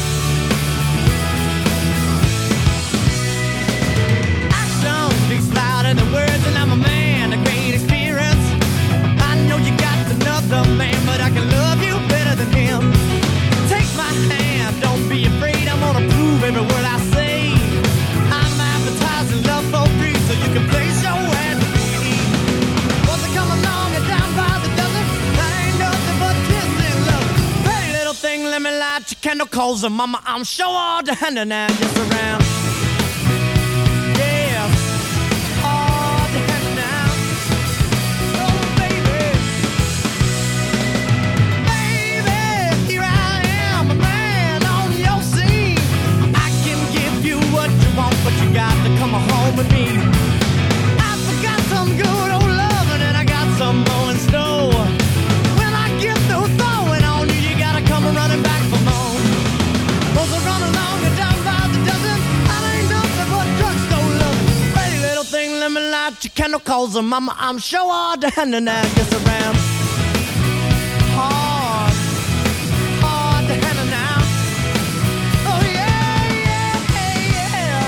The words and I'm a man, a great experience. I know you got another man, but I can love you better than him. Take my hand, don't be afraid, I'm gonna prove every word I say. I'm advertising love for free, so you can place your ad to me. Once I come along and down by the dozen, I ain't nothing but kissing love. Hey little thing, let me light your candle, cause mama I'm sure all the hand and I just around. But you got to come home with me. I forgot some good old loving and I got some more in store. When I get through throwing on you, you gotta come running back for more. Cause I run along and down calls her mama. I'm sure hard to handle now. Gets around hard, hard to handle now. Oh yeah, yeah, yeah.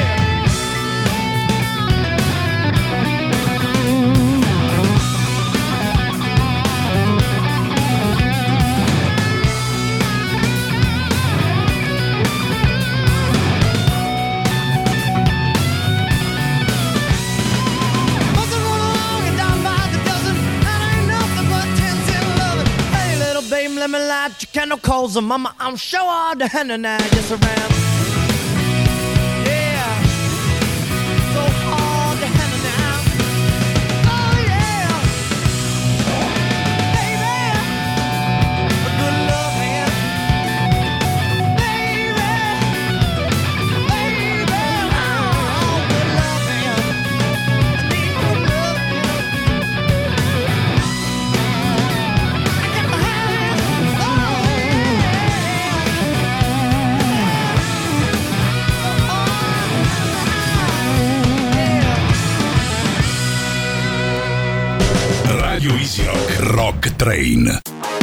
Let me light your candle, calls her mama. I'm sure hard to handle now. Just around, yeah, so hard to handle now. Oh yeah, baby, a good love man, baby, baby, oh, good love man. I need good love man. Radio Easy Rock Rock Train.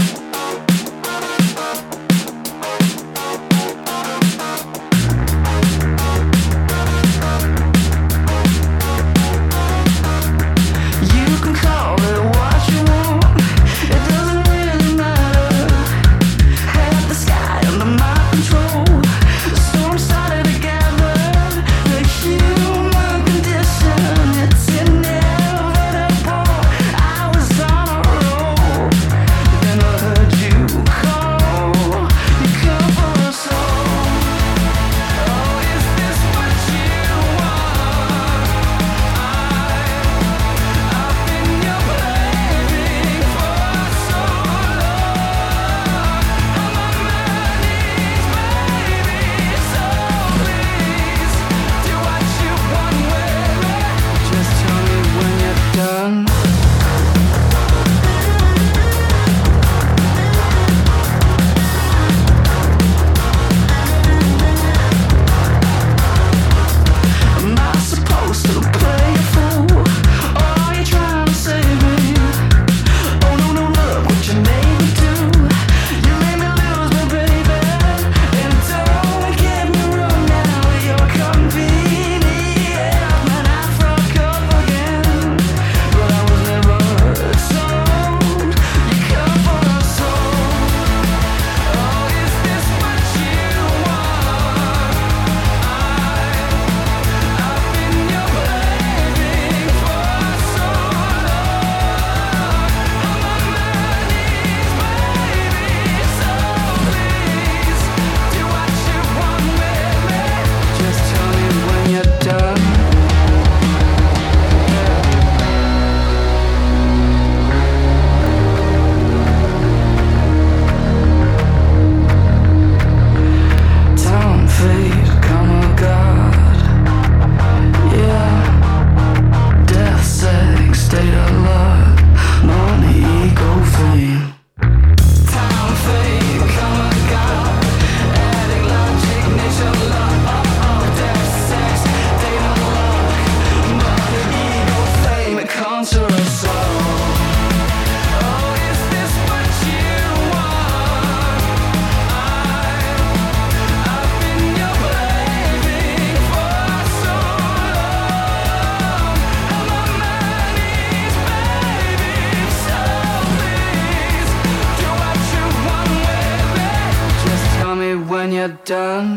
Done.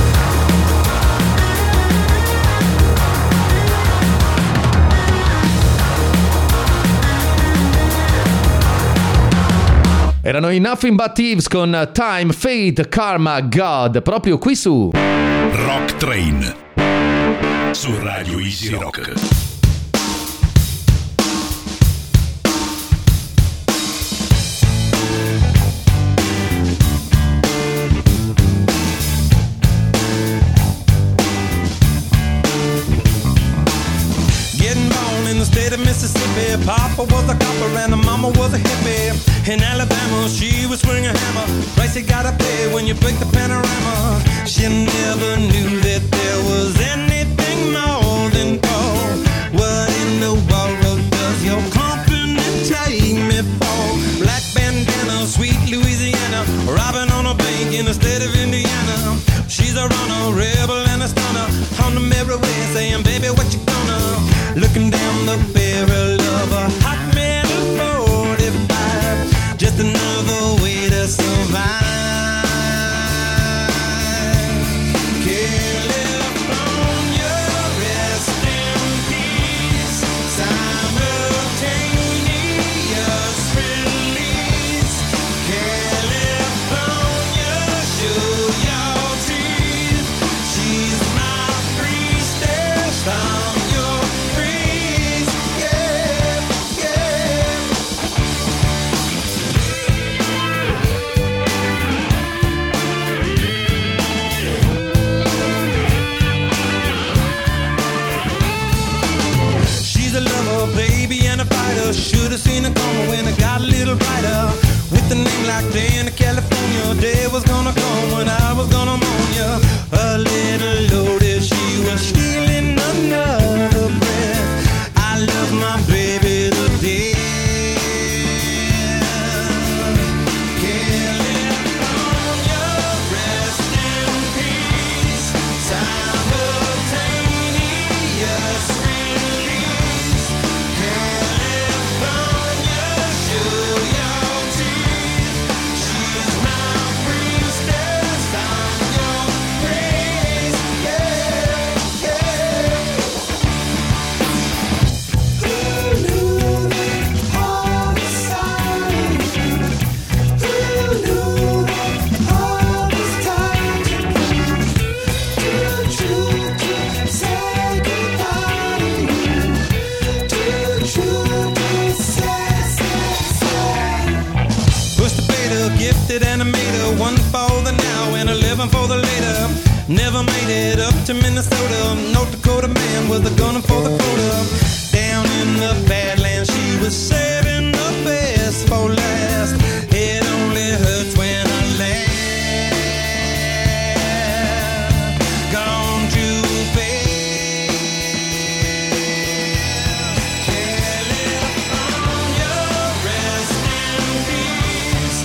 Erano i Nothing But Thieves con Time, Fate, Karma, God, proprio qui su Rock Train su Radio Easy Rock. State of Mississippi, Papa was a copper and the mama was a hippie. In Alabama, she was swinging a hammer. Price you gotta pay when you break the panorama. She never knew that there was anything more than gold. What in the world living for the later. Never made it up to Minnesota. North Dakota man with a gun for the quota. Down in the Badlands, she was saving the best for last. It only hurts when I laugh. Gone too fast. California, rest in peace.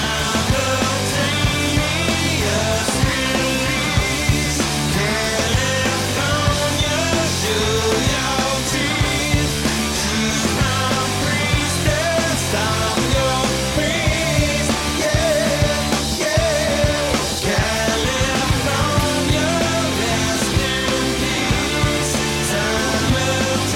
Simultaneous release. California, show your teeth. She's from priestess, stop your praise. Yeah, yeah. California, rest in peace. Simultaneous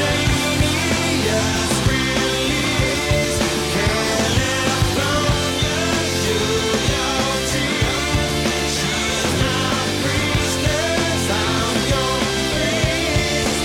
release. California, show your teeth. She's from priestess, I'm your praise.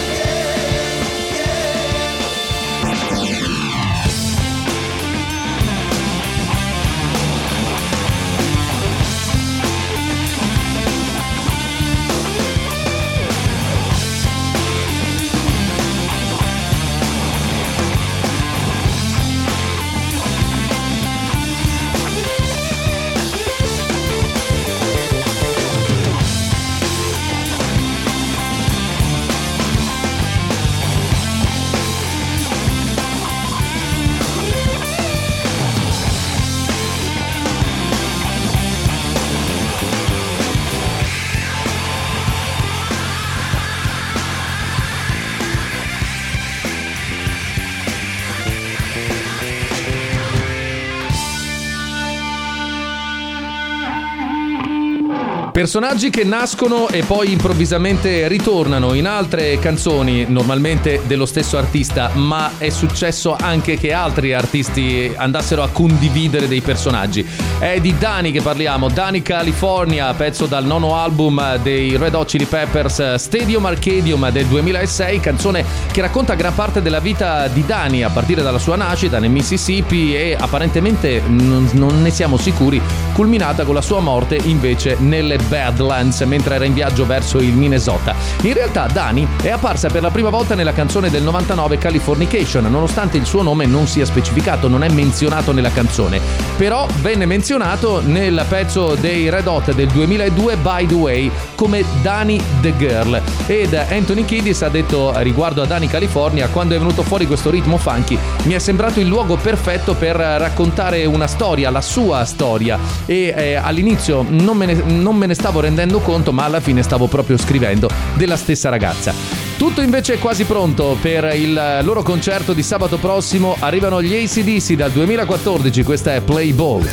Personaggi che nascono e poi improvvisamente ritornano in altre canzoni, normalmente dello stesso artista, ma è successo anche che altri artisti andassero a condividere dei personaggi. È di Dani che parliamo, Dani California, pezzo dal nono album dei Red Hot Chili Peppers, Stadium Arcadium del duemilasei, canzone che racconta gran parte della vita di Dani a partire dalla sua nascita nel Mississippi e apparentemente, non, non ne siamo sicuri, culminata con la sua morte invece nelle Badlands mentre era in viaggio verso il Minnesota. In realtà Dani è apparsa per la prima volta nella canzone del novantanove Californication, nonostante il suo nome non sia specificato, non è menzionato nella canzone, però venne menzionato nel pezzo dei Red Hot del duemiladue By the Way come Dani the Girl. Ed Anthony Kiedis ha detto riguardo a Dani California: quando è venuto fuori questo ritmo funky mi è sembrato il luogo perfetto per raccontare una storia, la sua storia, e eh, all'inizio non me, ne, non me ne stavo rendendo conto, ma alla fine stavo proprio scrivendo della stessa ragazza. Tutto invece è quasi pronto per il loro concerto di sabato prossimo. Arrivano gli A C D C dal duemilaquattordici, questa è Play Ball.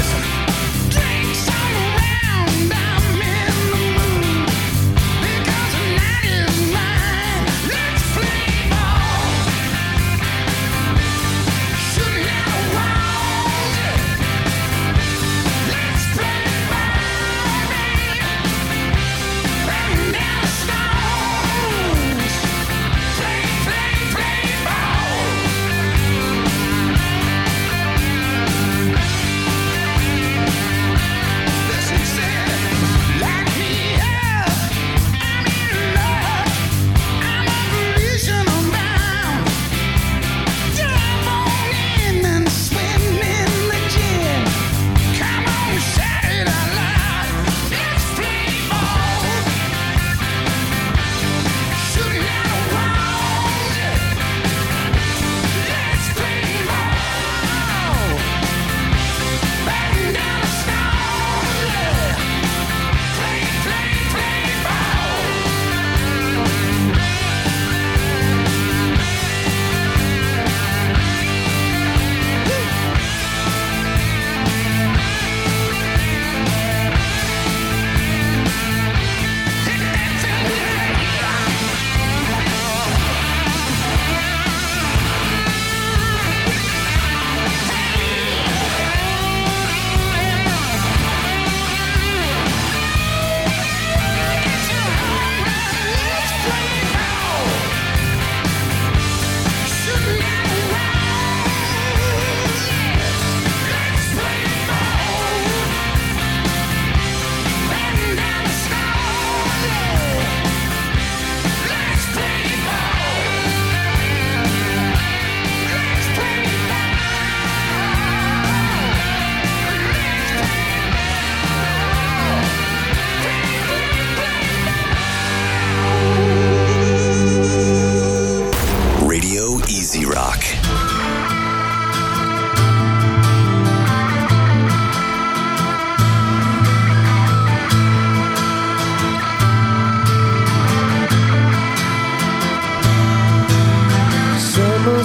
Drinks all around, I'm in the mood.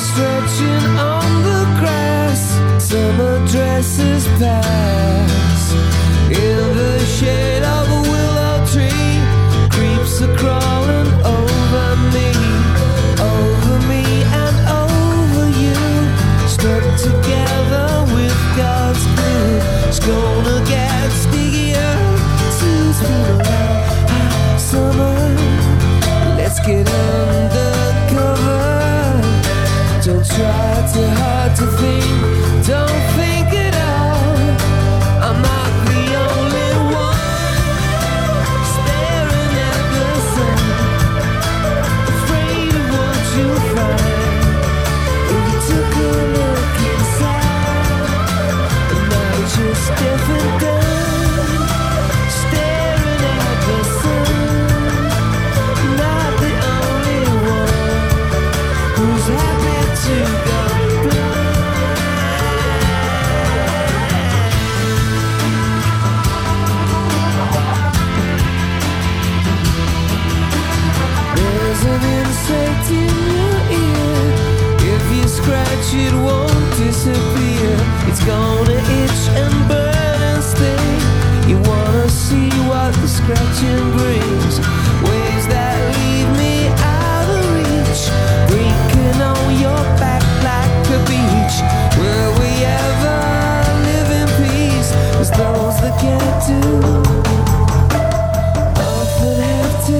stretching on the grass. Summer dresses pass. In the shade of a willow tree, creeps are crawling over me, over me and over you. Stuck together with God's glue. It's gonna get stickier. Two feet around. Hot summer. Let's get undercover. Don't try too hard to think. Don't think at all. I'm not the only one staring at the sun, afraid of what you'll find if you took a look inside. And now you're just deaf and dumb, staring at the sun. Not the only one who's happy to go blind. There's an insect in your ear. If you scratch it won't disappear. It's gonna itch and burn and sting. You wanna see what the scratching brings. Waves that leave me out of reach, breaking on your back like a beach. Will we ever live in peace? 'Cause those that can't do often have to,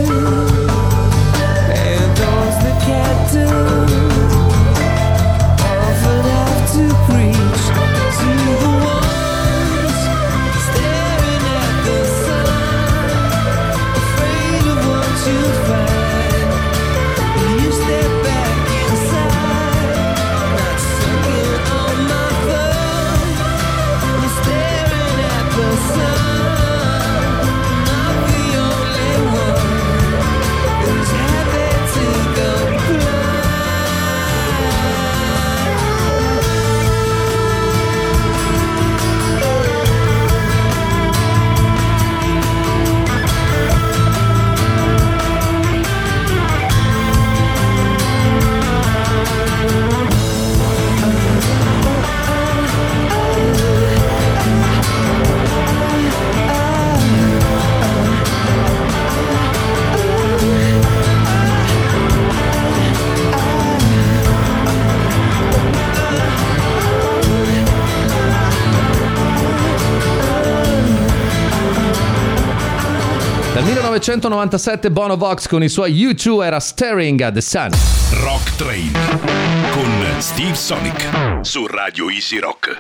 and those that can't do often have to preach to the ones staring at the sun, afraid of what you find. You step back inside, not sucking on my thumb. I'm staring at the sun, not the only one who's happy to go blind. Dal millenovecentonovantasette Bono Vox con i suoi U due era Staring at the Sun. Rock Train con Steve Sonic su Radio Easy Rock.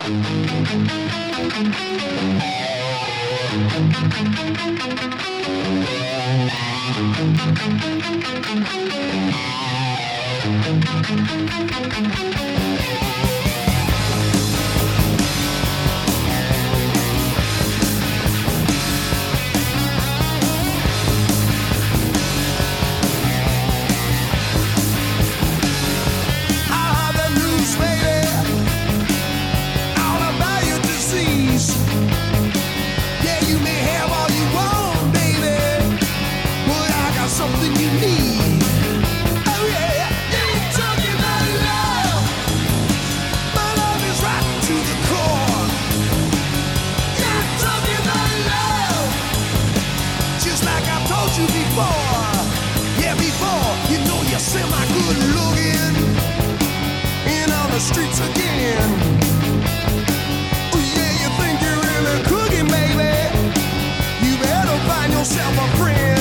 Something you need. Oh yeah, you're talking about love. My love is right to the core. You're talking about love, just like I told you before. Yeah, before you know you're semi-good looking, and on the streets again. Oh yeah, you think you're really cooking, baby? You better find yourself a friend.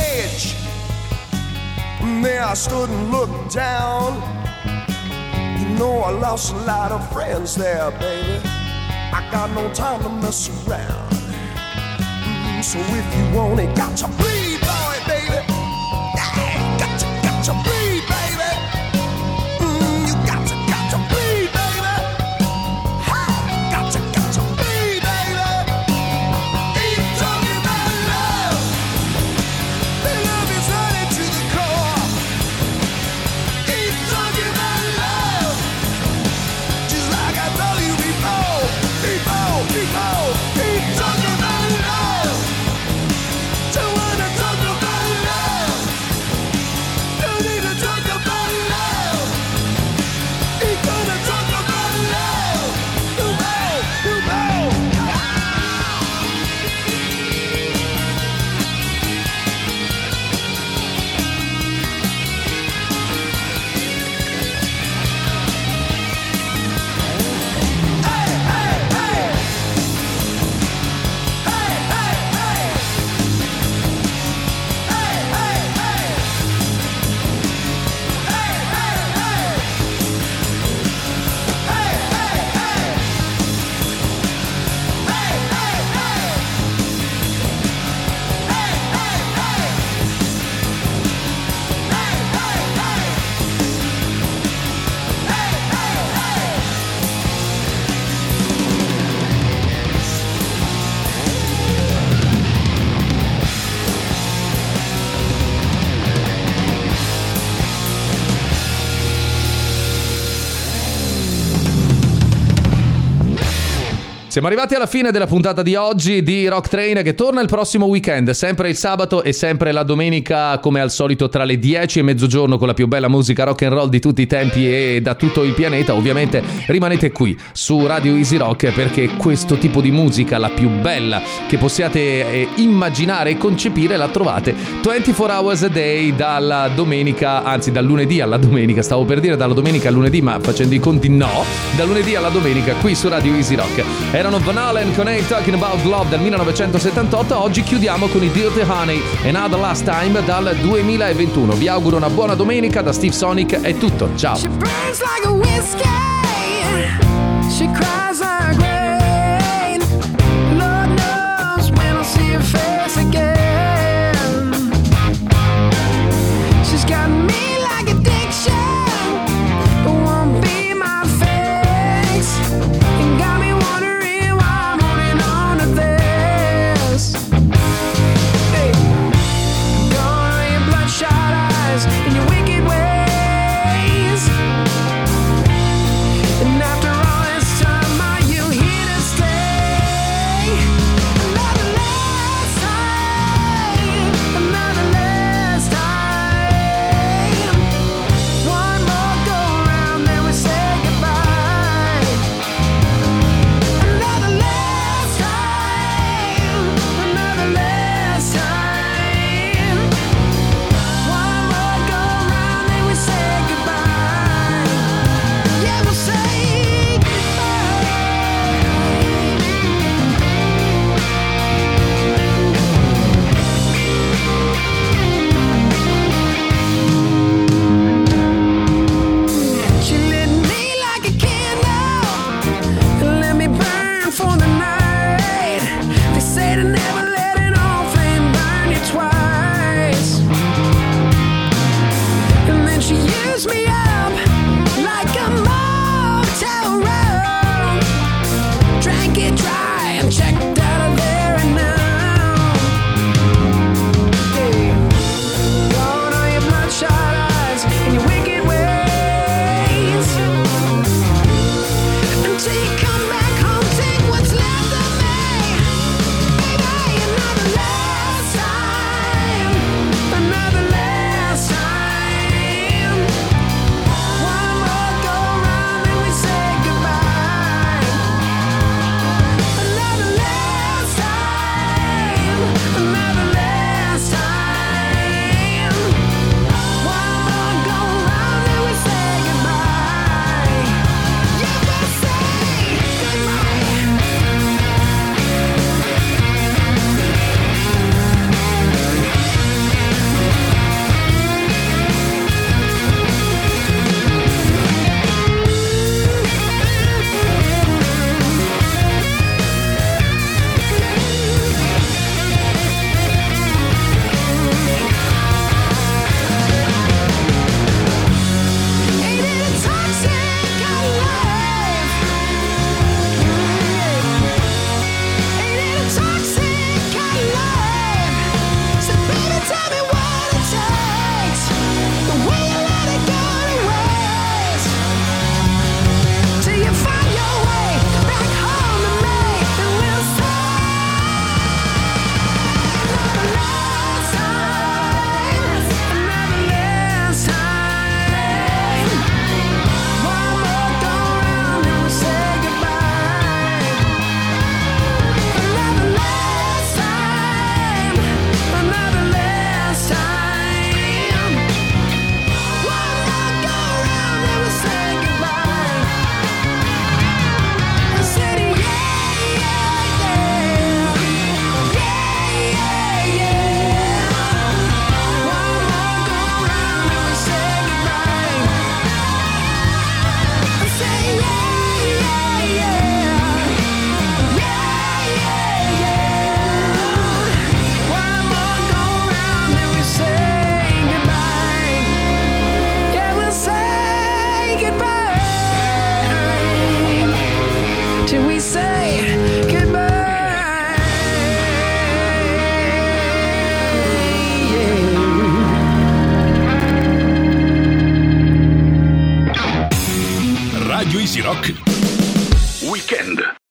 I stood and looked down. You know I lost a lot of friends there, baby. I got no time to mess around. Mm, so if you want it, got to bleed, boy, baby. Yeah, got to, got to bleed, baby. Mm, you got to, got to bleed, baby. Ha, got to, got to bleed, baby. Keep talking about love. The love is running to the core. Keep talking about love. Just like I told you before. Before, before. Keep talking about love. Don't wanna talk about love. Don't need to talk about love. Keep gonna talk about love. You know, you know. Hey, hey, hey. Hey, hey, hey. Hey, hey, hey. Hey, hey, hey. Hey, hey, hey. Hey, hey, hey. Hey, hey, hey. Hey, hey, hey. Hey, hey, hey. Siamo arrivati alla fine della puntata di oggi di Rock Train, che torna il prossimo weekend, sempre il sabato e sempre la domenica, come al solito tra le dieci e mezzogiorno, con la più bella musica rock and roll di tutti i tempi e da tutto il pianeta. Ovviamente rimanete qui su Radio Easy Rock, perché questo tipo di musica, la più bella che possiate eh, immaginare e concepire, la trovate ventiquattro hours a day, dalla domenica, anzi dal lunedì alla domenica, stavo per dire dalla domenica al lunedì, ma facendo i conti no, dal lunedì alla domenica qui su Radio Easy Rock. Erano Van Halen con Ain't Talking About Love del millenovecentosettantotto. Oggi chiudiamo con i Dirty Honey, Another Last Time dal duemilaventuno. Vi auguro una buona domenica. Da Steve Sonic è tutto, ciao. She burns like a whiskey. She cries like rain. Lord knows when I'll see her face again. She's got me like addiction. It won't be my fix. And got me wondering why I'm holding on to this. Hey, gone are your bloodshot eyes and your wicked ways. till we say goodbye. Radio Easy Rock Weekend.